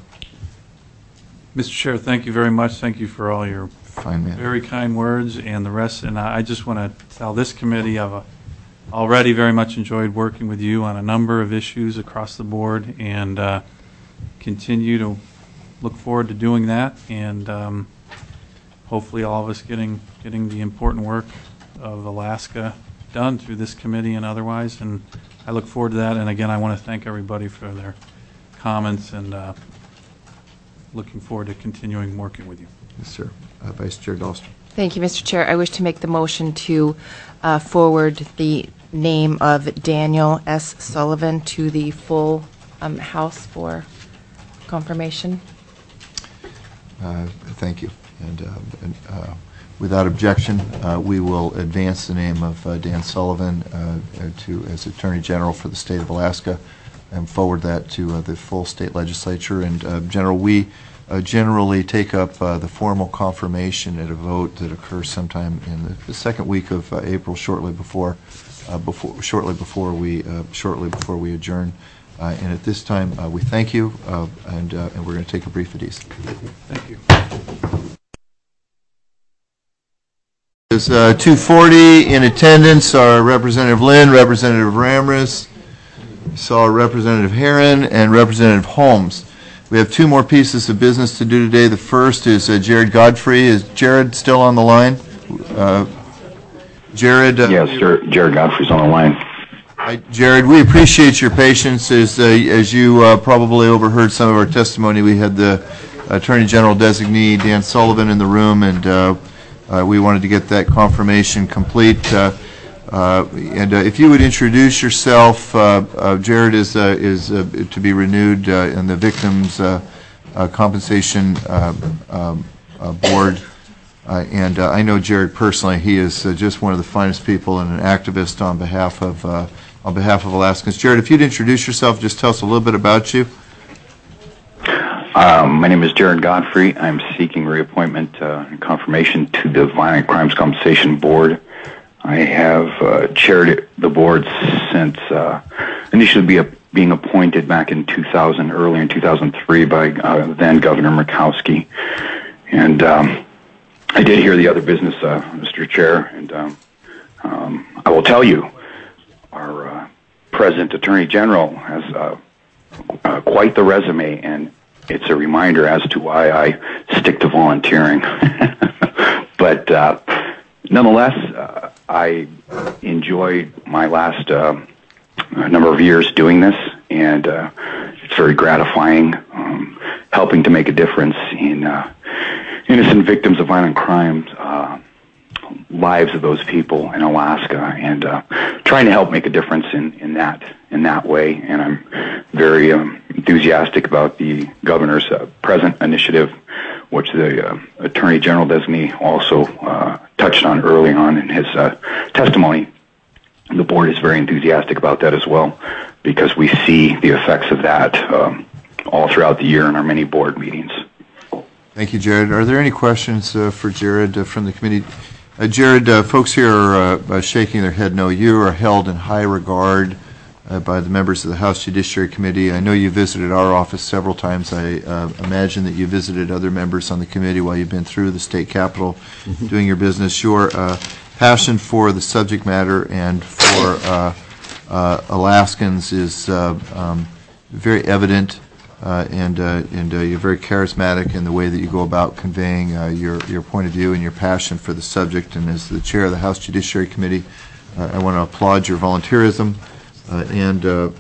Mister Chair, thank you very much. Thank you for all your Fine man. very kind words and the rest. And I I just want to tell this committee I've uh, already very much enjoyed working with you on a number of issues across the board, and uh, continue to look forward to doing that, and um, hopefully all of us getting getting the important work of Alaska done through this committee and otherwise. And I look forward to that. And again, I want to thank everybody for their comments, and uh, looking forward to continuing working with you. Yes, sir. Uh, Vice Chair Dahlstrom. Thank you, Mister Chair. I wish to make the motion to uh, forward the name of Daniel S. Sullivan to the full um, House for confirmation. Uh, Thank you. And, uh, and, uh, without objection, uh, we will advance the name of uh, Dan Sullivan uh, to as Attorney General for the state of Alaska and forward that to uh, the full state legislature. And uh, General, we uh, generally take up uh, the formal confirmation at a vote that occurs sometime in the, the second week of uh, April, shortly before, uh, before shortly before we uh, shortly before we adjourn. Uh, and at this time, uh, we thank you, uh, and uh, and we're going to take a brief at ease. Thank you. is uh, two forty. In attendance are Representative Lynn, Representative Ramris, saw Representative Herron, and Representative Holmes. We have two more pieces of business to do today. The first is uh, Jared Godfrey. Is Jared still on the line? Uh, Jared? Uh, yes, sir. Jared Godfrey's on the line. Hi, Jared. We appreciate your patience. As, uh, as you uh, probably overheard some of our testimony, we had the Attorney General designee, Dan Sullivan, in the room, and uh, uh, we wanted to get that confirmation complete. Uh, uh, and uh, if you would introduce yourself, uh, uh, Jared is uh, is uh, to be renewed uh, in the Victims uh, uh, Compensation uh, um, uh, Board. Uh, and uh, I know Jared personally. He is uh, just one of the finest people and an activist on behalf of uh, on behalf of Alaskans. Jared, if you'd introduce yourself, just tell us a little bit about you. Um, my name is Jared Godfrey. I'm seeking reappointment uh, and confirmation to the Violent Crimes Compensation Board. I have uh, chaired the board since uh, initially be a, being appointed back in two thousand, early in two thousand three, by uh, then Governor Murkowski. And um, I did hear the other business, uh, Mister Chair, and um, um, I will tell you, our uh, President Attorney General has uh, uh, quite the resume, and it's a reminder as to why I stick to volunteering. But uh, nonetheless, uh, I enjoyed my last uh, number of years doing this, and uh, it's very gratifying, um, helping to make a difference in uh, innocent victims of violent crimes, uh, lives of those people in Alaska, and uh, trying to help make a difference in, in that in that way. And I'm very um, enthusiastic about the governor's uh, present initiative, which the uh, Attorney General designee also uh, touched on early on in his uh, testimony. The board is very enthusiastic about that as well, because we see the effects of that um, all throughout the year in our many board meetings. Thank you, Jared. Are there any questions uh, for Jared uh, from the committee? Uh, Jared, uh, folks here are uh, shaking their head no. You are held in high regard uh, by the members of the House Judiciary Committee. I know you visited our office several times. I uh, imagine that you visited other members on the committee while you've been through the state capitol mm-hmm. doing your business. Your uh, passion for the subject matter and for uh, uh, Alaskans is uh, um, very evident. Uh, and uh, and uh, you're very charismatic in the way that you go about conveying uh, your your point of view and your passion for the subject. And as the chair of the House Judiciary Committee, uh, I want to applaud your volunteerism uh, and uh,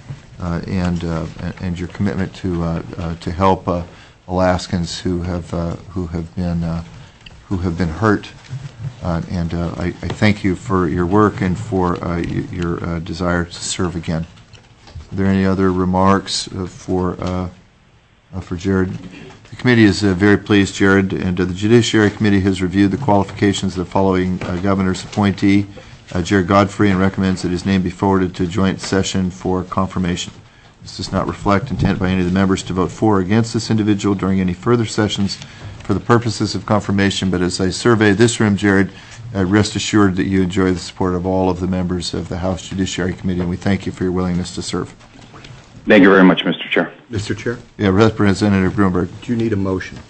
uh, and uh, and your commitment to uh, uh, to help uh, Alaskans who have uh, who have been uh, who have been hurt. Uh, and uh, I, I thank you for your work and for uh, your uh, desire to serve again. Are there any other remarks uh, for uh, uh, for Jared? The committee is uh, very pleased, Jared, and uh, the Judiciary Committee has reviewed the qualifications of the following uh, governor's appointee, uh, Jared Godfrey, and recommends that his name be forwarded to joint session for confirmation. This does not reflect intent by any of the members to vote for or against this individual during any further sessions for the purposes of confirmation, but as I survey this room, Jared, Uh, rest assured that you enjoy the support of all of the members of the House Judiciary Committee, and we thank you for your willingness to serve. Thank you very much, Mister Chair. Mister Chair? Yeah, Representative Grunberg. Do you need a motion?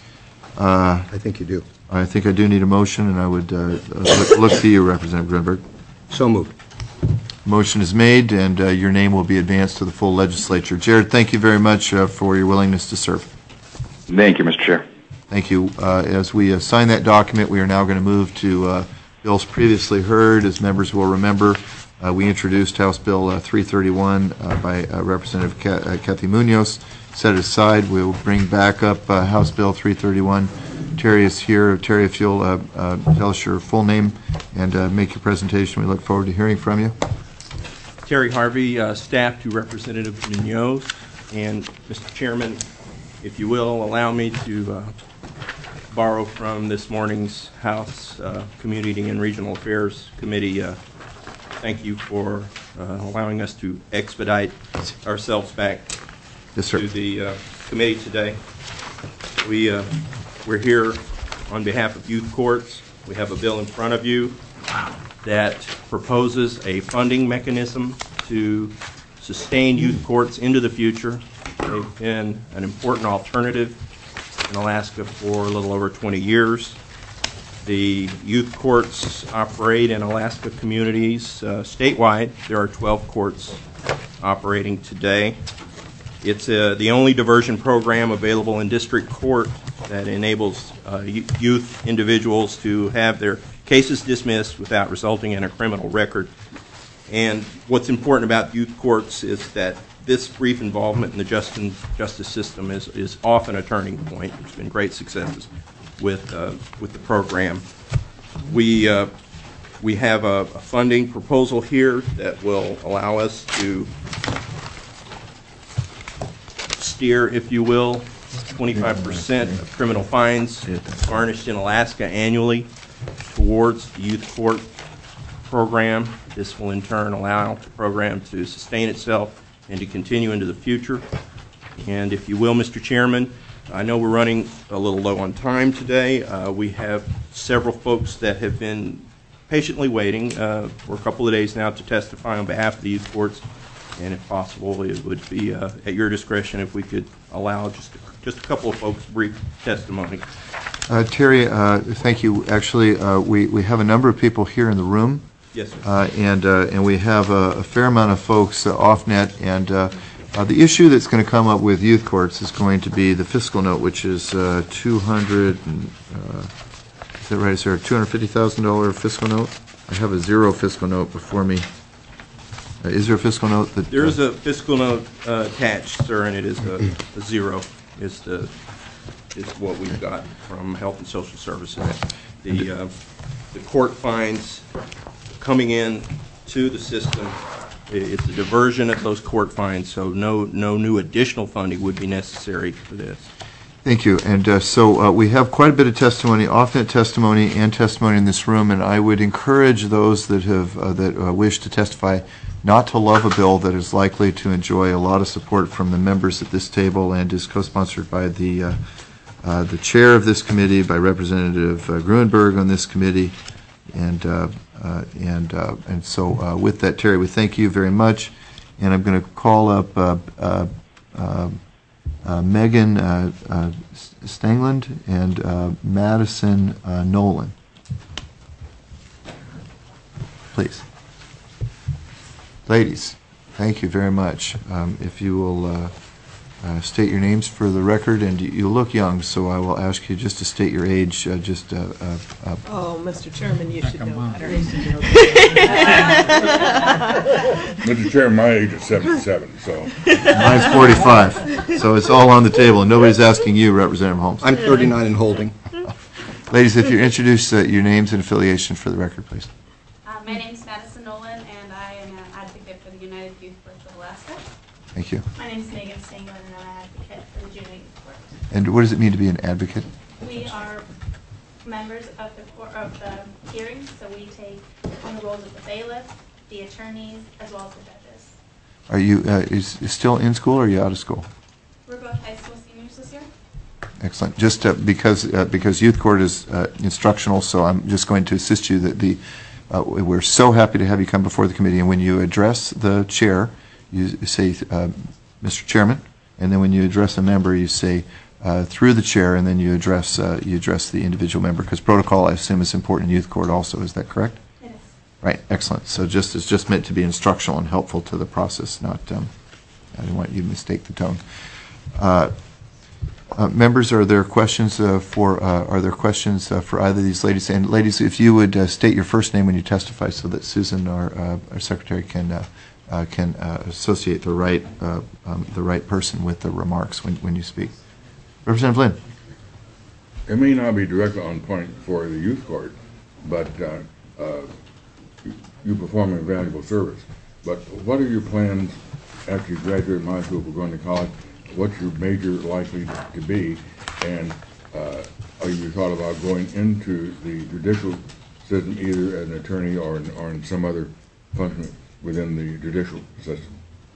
Uh, I think you do. I think I do need a motion, and I would uh, look, look to you, Representative Grunberg. So moved. Motion is made, and uh, your name will be advanced to the full legislature. Jared, thank you very much uh, for your willingness to serve. Thank you, Mister Chair. Thank you. Uh, as we uh, sign that document, we are now going to move to uh, bills previously heard. As members will remember, uh, we introduced House Bill uh, three thirty-one uh, by uh, Representative Ca- uh, Kathy Munoz. Set it aside. We'll bring back up uh, House Bill three thirty-one. Terry is here. Terry, if you'll uh, uh, tell us your full name and uh, make your presentation. We look forward to hearing from you. Terry Harvey, uh, staff to Representative Munoz. And Mister Chairman, if you will, allow me to uh, borrow from this morning's House uh, Community and Regional Affairs Committee. Uh, thank you for uh, allowing us to expedite ourselves back yes, sir. to the uh, committee today. We, uh, we're here on behalf of youth courts. We have a bill in front of you that proposes a funding mechanism to sustain youth courts into the future. They've been an important alternative in Alaska for a little over twenty years. The youth courts operate in Alaska communities uh, statewide. There are twelve courts operating today. It's uh, the only diversion program available in district court that enables uh, youth individuals to have their cases dismissed without resulting in a criminal record. And what's important about youth courts is that this brief involvement in the justice, justice system is, is often a turning point. There's been great successes with, uh, with the program. We, uh, we have a, a funding proposal here that will allow us to steer, if you will, twenty-five percent of criminal fines garnished in Alaska annually towards the youth court program. This will in turn allow the program to sustain itself and to continue into the future. And if you will, Mister Chairman, I know we're running a little low on time today. Uh, we have several folks that have been patiently waiting uh, for a couple of days now to testify on behalf of the youth courts. And if possible, it would be uh, at your discretion if we could allow just a, just a couple of folks brief testimony. Uh, Terry, uh, thank you. Actually, uh, we, we have a number of people here in the room. Yes, sir. Uh, and, uh, and we have a, a fair amount of folks uh, off-net. And uh, uh, the issue that's going to come up with youth courts is going to be the fiscal note, which is uh, two hundred, and, uh, is that right? Is there a two hundred fifty thousand dollars fiscal note? I have a zero fiscal note before me. Uh, is there a fiscal note? That, there is uh, a fiscal note uh, attached, sir, and it is a, a zero. Is the is what we've got from Health and Social Services. The uh, the court fines coming in to the system. It's a diversion of those court fines, so no no new additional funding would be necessary for this. Thank you. And uh, so uh, we have quite a bit of testimony, off-net testimony and testimony in this room, and I would encourage those that have uh, that uh, wish to testify not to love a bill that is likely to enjoy a lot of support from the members at this table and is co-sponsored by the uh, uh, the chair of this committee, by Representative uh, Gruenberg on this committee, and uh, uh, and uh, and so uh, with that, Terry, we thank you very much, and I'm going to call up uh, uh, uh, uh, Megan uh, uh, Stangland and uh, Madison uh, Nolan, please. Ladies, thank you very much. Um, if you will uh, uh, state your names for the record, and you, you look young, so I will ask you just to state your age. Uh, just. Uh, uh, uh, Oh, Mister Chairman, you should know better. Mister Chairman, my age is seventy-seven, so. Mine's forty-five, so it's all on the table, and nobody's asking you, Representative Holmes. I'm thirty-nine and holding. Ladies, if you introduce uh, your names and affiliation for the record, please. Uh, my name is Madison Nolan, and I am an advocate for the United Youth Courts of Alaska. Thank you. My name is Megan Stangland, and I'm an advocate for the Junior Youth Court. And what does it mean to be an advocate? We are members of the court, of the hearings, so we take on the roles of the bailiff, the attorneys, as well as the judges. Are you uh, is, is still in school, or are you out of school? We're both high school seniors this year. Excellent. Just uh, because uh, because youth court is uh, instructional, so I'm just going to assist you that the uh, we're so happy to have you come before the committee, and when you address the chair, you say, uh, Mister Chairman, and then when you address a member, you say uh, through the chair, and then you address uh, you address the individual member, because protocol, I assume, is important in youth court also. Is that correct? It is. Right. Excellent. So just it's just meant to be instructional and helpful to the process. Not um, I didn't want you to mistake the tone. Uh, Uh, members, are there questions uh, for uh, are there questions uh, for either of these ladies? And ladies, if you would uh, state your first name when you testify, so that Susan, our uh, our secretary, can uh, uh, can uh, associate the right uh, um, the right person with the remarks when when you speak. Representative Lynn. It may not be directly on point for the youth court, but uh, uh, you- you perform a valuable service. But what are your plans after you graduate from high school for going to college? What's your major likely to be? And uh, are you thought about going into the judicial system, either as an attorney or in, or in some other function within the judicial system?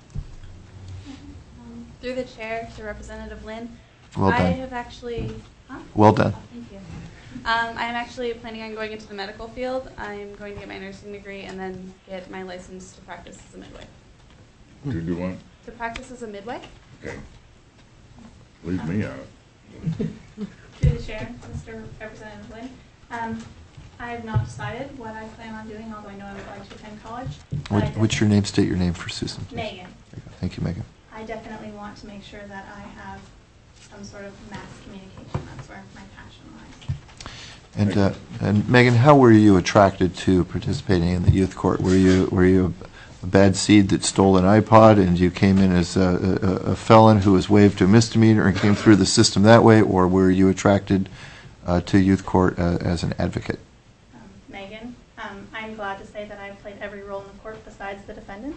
Um, through the chair to Representative Lynn, Well I done. have actually. Huh? Well done. Oh, thank you. Um, I'm actually planning on going into the medical field. I'm going to get my nursing degree and then get my license to practice as a midwife. To do what? To practice as a midwife? Okay. Leave me out. Through the chair, Mister Representative Lynn. Um, I have not decided what I plan on doing, although I know I would like to attend college. What, I what's your name? State your name for Susan. Please. Megan. Thank you, Megan. I definitely want to make sure that I have some sort of mass communication. That's where my passion lies. And uh, and Megan, how were you attracted to participating in the youth court? Were you were you a bad seed that stole an iPod and you came in as a, a, a felon who was waived to a misdemeanor and came through the system that way, or were you attracted uh, to youth court uh, as an advocate? Um, Megan, um, I'm glad to say that I've played every role in the court besides the defendant.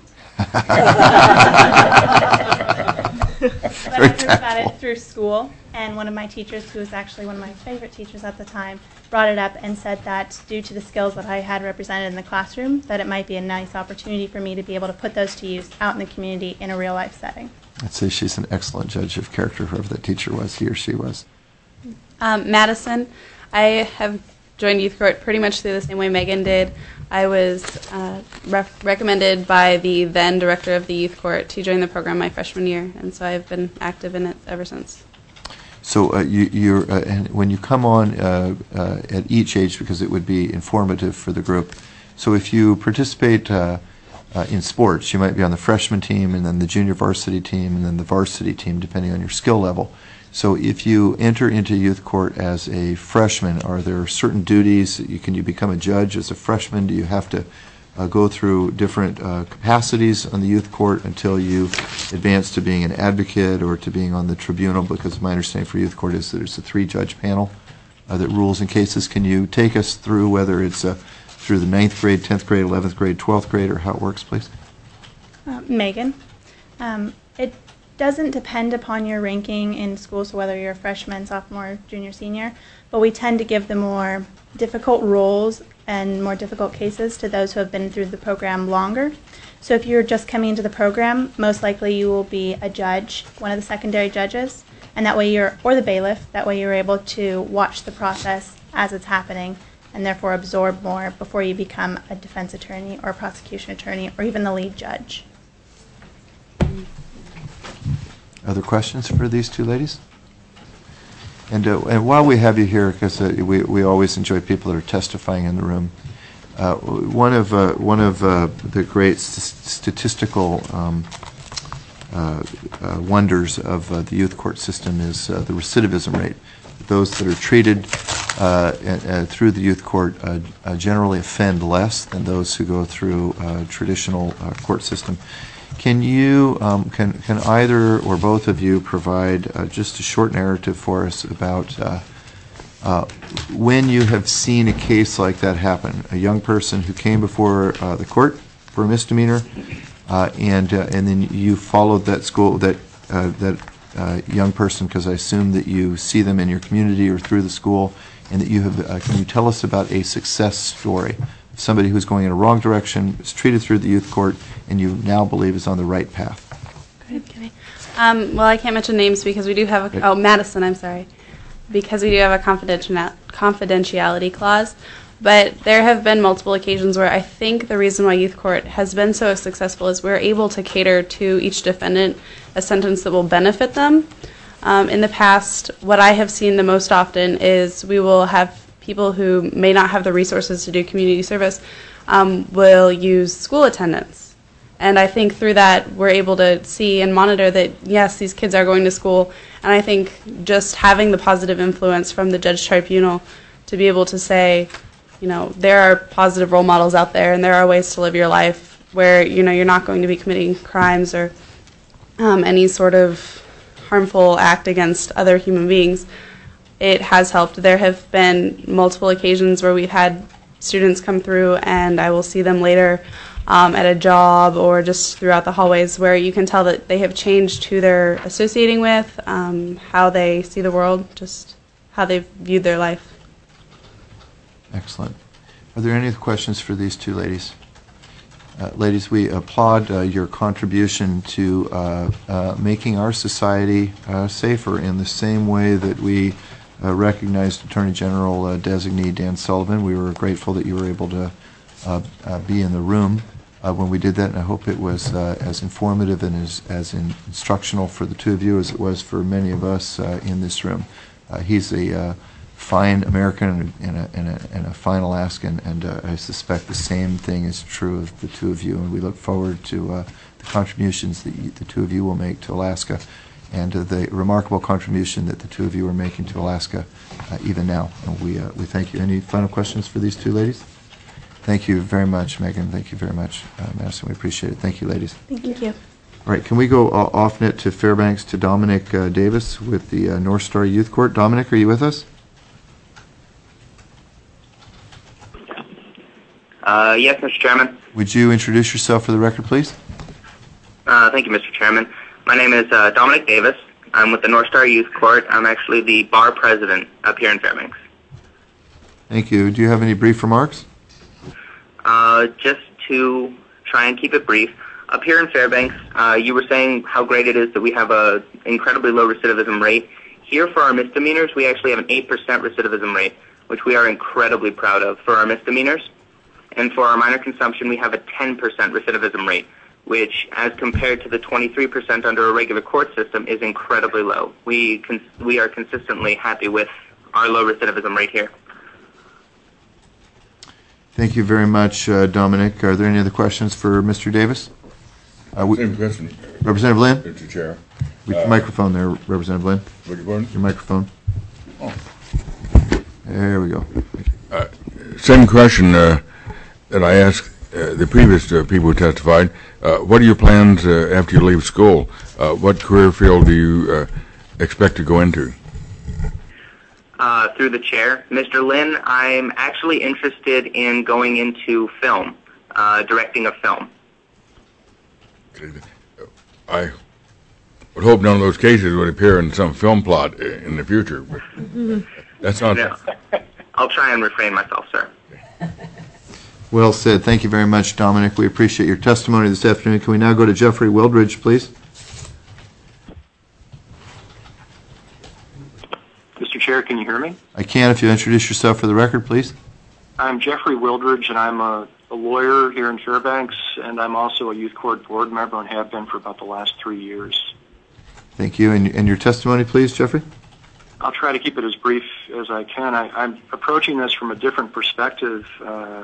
But I heard about it through school, and one of my teachers, who was actually one of my favorite teachers at the time, brought it up and said that due to the skills that I had represented in the classroom, that it might be a nice opportunity for me to be able to put those to use out in the community in a real-life setting. I'd say she's an excellent judge of character, whoever that teacher was, he or she was. Um, Madison, I have joined youth court pretty much through the same way Megan did. I was uh, ref- recommended by the then director of the youth court to join the program my freshman year, and so I've been active in it ever since. So uh, you, you're, uh, and when you come on uh, uh, at each age, because it would be informative for the group, so if you participate uh, uh, in sports, you might be on the freshman team and then the junior varsity team and then the varsity team, depending on your skill level. So if you enter into youth court as a freshman, are there certain duties? You, can you become a judge as a freshman? Do you have to uh, go through different uh, capacities on the youth court until you advance to being an advocate or to being on the tribunal? Because my understanding for youth court is that there's a three-judge panel uh, that rules in cases. Can you take us through whether it's uh, through the ninth grade, tenth grade, eleventh grade, twelfth grade, or how it works, please? Uh, Megan, um, it doesn't depend upon your ranking in school, so whether you're a freshman, sophomore, junior, senior, but we tend to give the more difficult roles and more difficult cases to those who have been through the program longer. So if you're just coming into the program, most likely you will be a judge, one of the secondary judges, and that way you're, or the bailiff, that way you're able to watch the process as it's happening and therefore absorb more before you become a defense attorney or a prosecution attorney or even the lead judge. Other questions for these two ladies? And uh, and while we have you here, because uh, we we always enjoy people that are testifying in the room, uh, one of uh, one of uh, the great st- statistical um, uh, uh, wonders of uh, the youth court system is uh, the recidivism rate. Those that are treated uh, uh, through the youth court uh, uh, generally offend less than those who go through uh, traditional uh, court system. Can you, um, can can either or both of you provide uh, just a short narrative for us about uh, uh, when you have seen a case like that happen? A young person who came before uh, the court for a misdemeanor, uh, and uh, and then you followed that school that uh, that uh, young person, because I assume that you see them in your community or through the school, and that you have. Uh, can you tell us about a success story? Somebody who's going in a wrong direction, is treated through the youth court, and you now believe is on the right path. Good, can I? Um, well, I can't mention names because we do have a, oh, Madison, I'm sorry, because we do have a confidential, confidentiality clause. But there have been multiple occasions where I think the reason why youth court has been so successful is we're able to cater to each defendant a sentence that will benefit them. Um, in the past, what I have seen the most often is we will have people who may not have the resources to do community service um, will use school attendance. And I think through that, we're able to see and monitor that, yes, these kids are going to school. And I think just having the positive influence from the judge tribunal to be able to say, you know, there are positive role models out there and there are ways to live your life where, you know, you're not going to be committing crimes or um, any sort of harmful act against other human beings. It has helped. There have been multiple occasions where we've had students come through and I will see them later um, at a job or just throughout the hallways where you can tell that they have changed who they're associating with, um, how they see the world, just how they've viewed their life. Excellent. Are there any other questions for these two ladies? Uh, ladies, we applaud uh, your contribution to uh, uh, making our society uh, safer in the same way that we Uh, recognized Attorney General uh, designee Dan Sullivan. We were grateful that you were able to uh, uh, be in the room uh, when we did that, and I hope it was uh, as informative and as, as in instructional for the two of you as it was for many of us uh, in this room. Uh, he's a uh, fine American and a, and a, and a fine Alaskan, and uh, I suspect the same thing is true of the two of you, and we look forward to uh, the contributions that you, the two of you will make to Alaska, and uh, the remarkable contribution that the two of you are making to Alaska uh, even now. And we, uh, we thank you. Any final questions for these two ladies? Thank you very much, Megan. Thank you very much, uh, Madison. We appreciate it. Thank you, ladies. Thank you. All right, can we go uh, off net to Fairbanks to Dominic uh, Davis with the uh, North Star Youth Court? Dominic, are you with us? Uh, yes, Mister Chairman. Would you introduce yourself for the record, please? Uh, thank you, Mister Chairman. My name is uh, Dominic Davis. I'm with the North Star Youth Court. I'm actually the bar president up here in Fairbanks. Thank you. Do you have any brief remarks? Uh, just to try and keep it brief, up here in Fairbanks, uh, you were saying how great it is that we have a incredibly low recidivism rate. Here for our misdemeanors, we actually have an eight percent recidivism rate, which we are incredibly proud of for our misdemeanors. And for our minor consumption, we have a ten percent recidivism rate, which, as compared to the twenty-three percent under a regular court system, is incredibly low. We cons- we are consistently happy with our low recidivism rate here. Thank you very much, uh, Dominic. Are there any other questions for Mister Davis? Uh, we, Same question. Representative Lynn? Mister Chair. With Uh, your microphone there, Representative Lynn. Beg your pardon? Your microphone. Oh. There we go. Uh, same question uh, that I asked uh, the previous uh, people who testified. Uh, what are your plans uh, after you leave school? Uh, what career field do you uh, expect to go into? Uh, through the chair, Mister Lynn, I'm actually interested in going into film, uh, directing a film. I would hope none of those cases would appear in some film plot in the future. But that's not. No. I'll try and refrain myself, sir. Well said. Thank you very much, Dominic. We appreciate your testimony this afternoon. Can we now go to Jeffrey Wildridge, please? Mister Chair, can you hear me? I can, if you introduce yourself for the record, please. I'm Jeffrey Wildridge, and I'm a, a lawyer here in Fairbanks, and I'm also a youth court board member and have been for about the last three years. Thank you. And, and your testimony, please, Jeffrey? I'll try to keep it as brief as I can. I, I'm approaching this from a different perspective uh,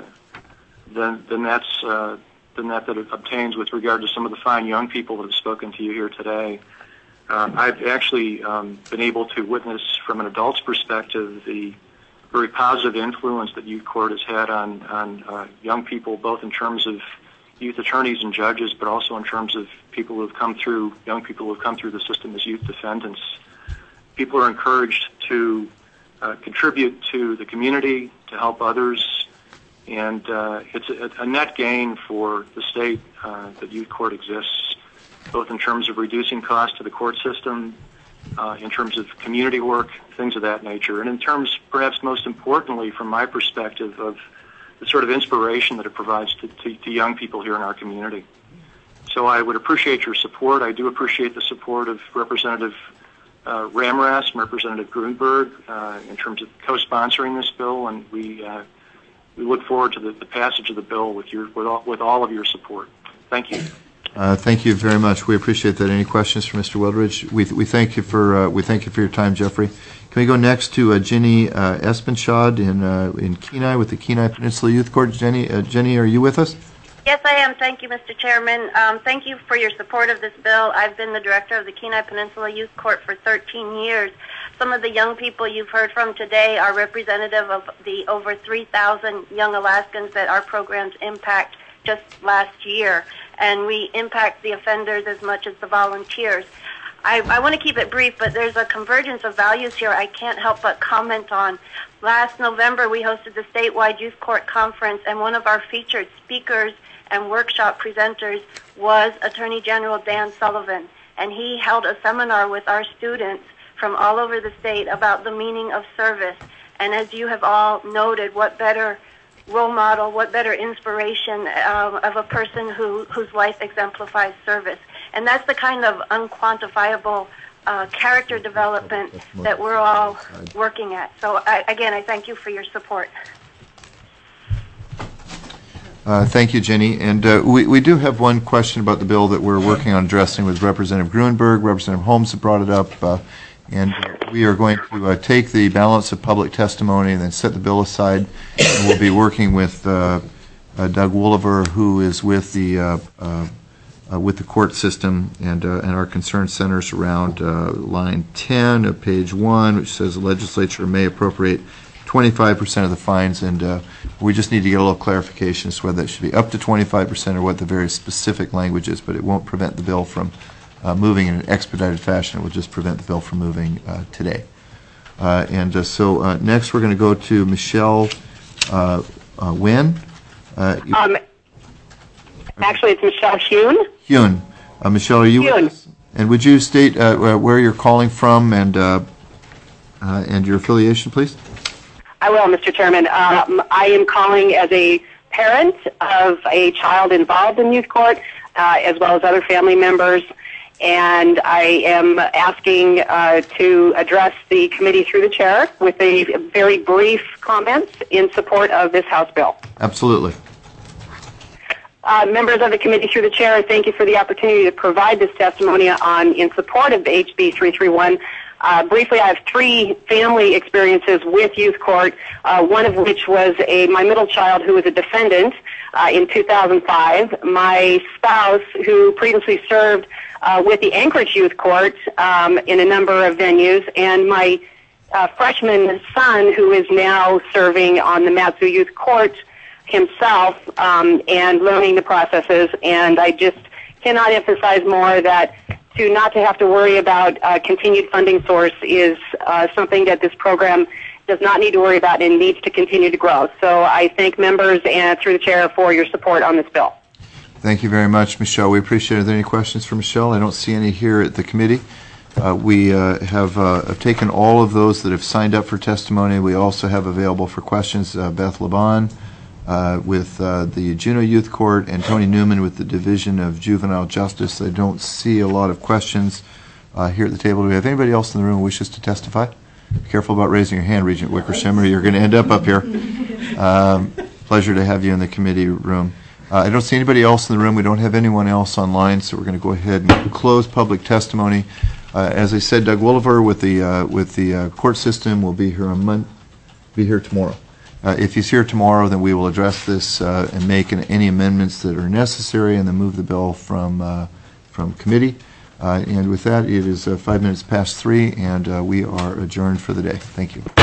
than, than, that's, uh, than that that it obtains with regard to some of the fine young people that have spoken to you here today. Uh, I've actually um, been able to witness from an adult's perspective the very positive influence that youth court has had on, on uh, young people, both in terms of youth attorneys and judges, but also in terms of people who have come through, young people who have come through the system as youth defendants. People are encouraged to uh, contribute to the community, to help others, and uh, it's a, a net gain for the state uh, that youth court exists, both in terms of reducing costs to the court system, uh, in terms of community work, things of that nature, and in terms, perhaps most importantly, from my perspective, of the sort of inspiration that it provides to, to, to young people here in our community. So I would appreciate your support. I do appreciate the support of Representative uh, Ramras and Representative Grunberg uh, in terms of co-sponsoring this bill, and we uh, we look forward to the, the passage of the bill with your with all, with all of your support. Thank you. Uh, thank you very much. We appreciate that. Any questions for Mister Wildridge? We we thank you for uh, we thank you for your time, Jeffrey. Can we go next to uh, Jenny uh, Espenshad in uh, in Kenai with the Kenai Peninsula Youth Court? Jenny, uh, Jenny, are you with us? Yes, I am. Thank you, Mister Chairman. Um, thank you for your support of this bill. I've been the director of the Kenai Peninsula Youth Court for thirteen years. Some of the young people you've heard from today are representative of the over three thousand young Alaskans that our programs impact just last year. And we impact the offenders as much as the volunteers. I, I want to keep it brief, but there's a convergence of values here I can't help but comment on. Last November, we hosted the statewide youth court conference, and one of our featured speakers and workshop presenters was Attorney General Dan Sullivan. And he held a seminar with our students from all over the state about the meaning of service. And as you have all noted, what better role model, what better inspiration um, of a person who, whose life exemplifies service. And that's the kind of unquantifiable uh, character development that we're all working at. So I, again, I thank you for your support. Uh, thank you, Jenny. And uh, we, we do have one question about the bill that we're working on addressing with Representative Grunberg. Representative Holmes had brought it up. Uh, And we are going to uh, take the balance of public testimony and then set the bill aside. And we'll be working with uh, uh, Doug Wooliver, who is with the uh, uh, uh, with the court system, and uh, and our concern centers around uh, line ten of page one, which says the legislature may appropriate twenty-five percent of the fines, and uh, we just need to get a little clarification as to whether that should be up to twenty-five percent or what the very specific language is, but it won't prevent the bill from uh, moving in an expedited fashion. It will just prevent the bill from moving uh, today. Uh, and uh, so uh, next we're going to go to Michelle uh, uh, Wynn. Uh, um, actually, it's Michelle Hune. Hune. Uh, Michelle, are you Hune. with us? And would you state uh, where you're calling from and uh, uh, and your affiliation, please? I will, Mister Chairman. Um, I am calling as a parent of a child involved in youth court, uh, as well as other family members, and I am asking uh, to address the committee through the chair with a very brief comments in support of this House bill. Absolutely. Uh, members of the committee through the chair, thank you for the opportunity to provide this testimony on in support of H B three thirty-one. Uh, briefly, I have three family experiences with youth court, uh, one of which was a my middle child who was a defendant uh, in two thousand five, my spouse who previously served uh, with the Anchorage Youth Court um, in a number of venues, and my uh, freshman son who is now serving on the Mat-Su Youth Court himself um, and learning the processes. And I just cannot emphasize more that to not to have to worry about uh, continued funding source is uh, something that this program does not need to worry about and needs to continue to grow. So I thank members and through the chair for your support on this bill. Thank you very much, Michelle. We appreciate it. Are there any questions for Michelle? I don't see any here at the committee. Uh, we uh, have, uh, have taken all of those that have signed up for testimony. We also have available for questions uh, Beth Laban uh, with uh, the Juneau Youth Court and Tony Newman with the Division of Juvenile Justice. I don't see a lot of questions uh, here at the table. Do we have anybody else in the room who wishes to testify? Be careful about raising your hand, Regent Wickersham, or you're going to end up up here. Um, pleasure to have you in the committee room. Uh, I don't see anybody else in the room. We don't have anyone else online, so we're going to go ahead and close public testimony. Uh, as I said, Doug Wooliver with the uh, with the uh, court system will be here on Mon- be here tomorrow. Uh, if he's here tomorrow, then we will address this uh, and make an, any amendments that are necessary, and then move the bill from uh, from committee. Uh, and with that, it is uh, five minutes past three, and uh, we are adjourned for the day. Thank you.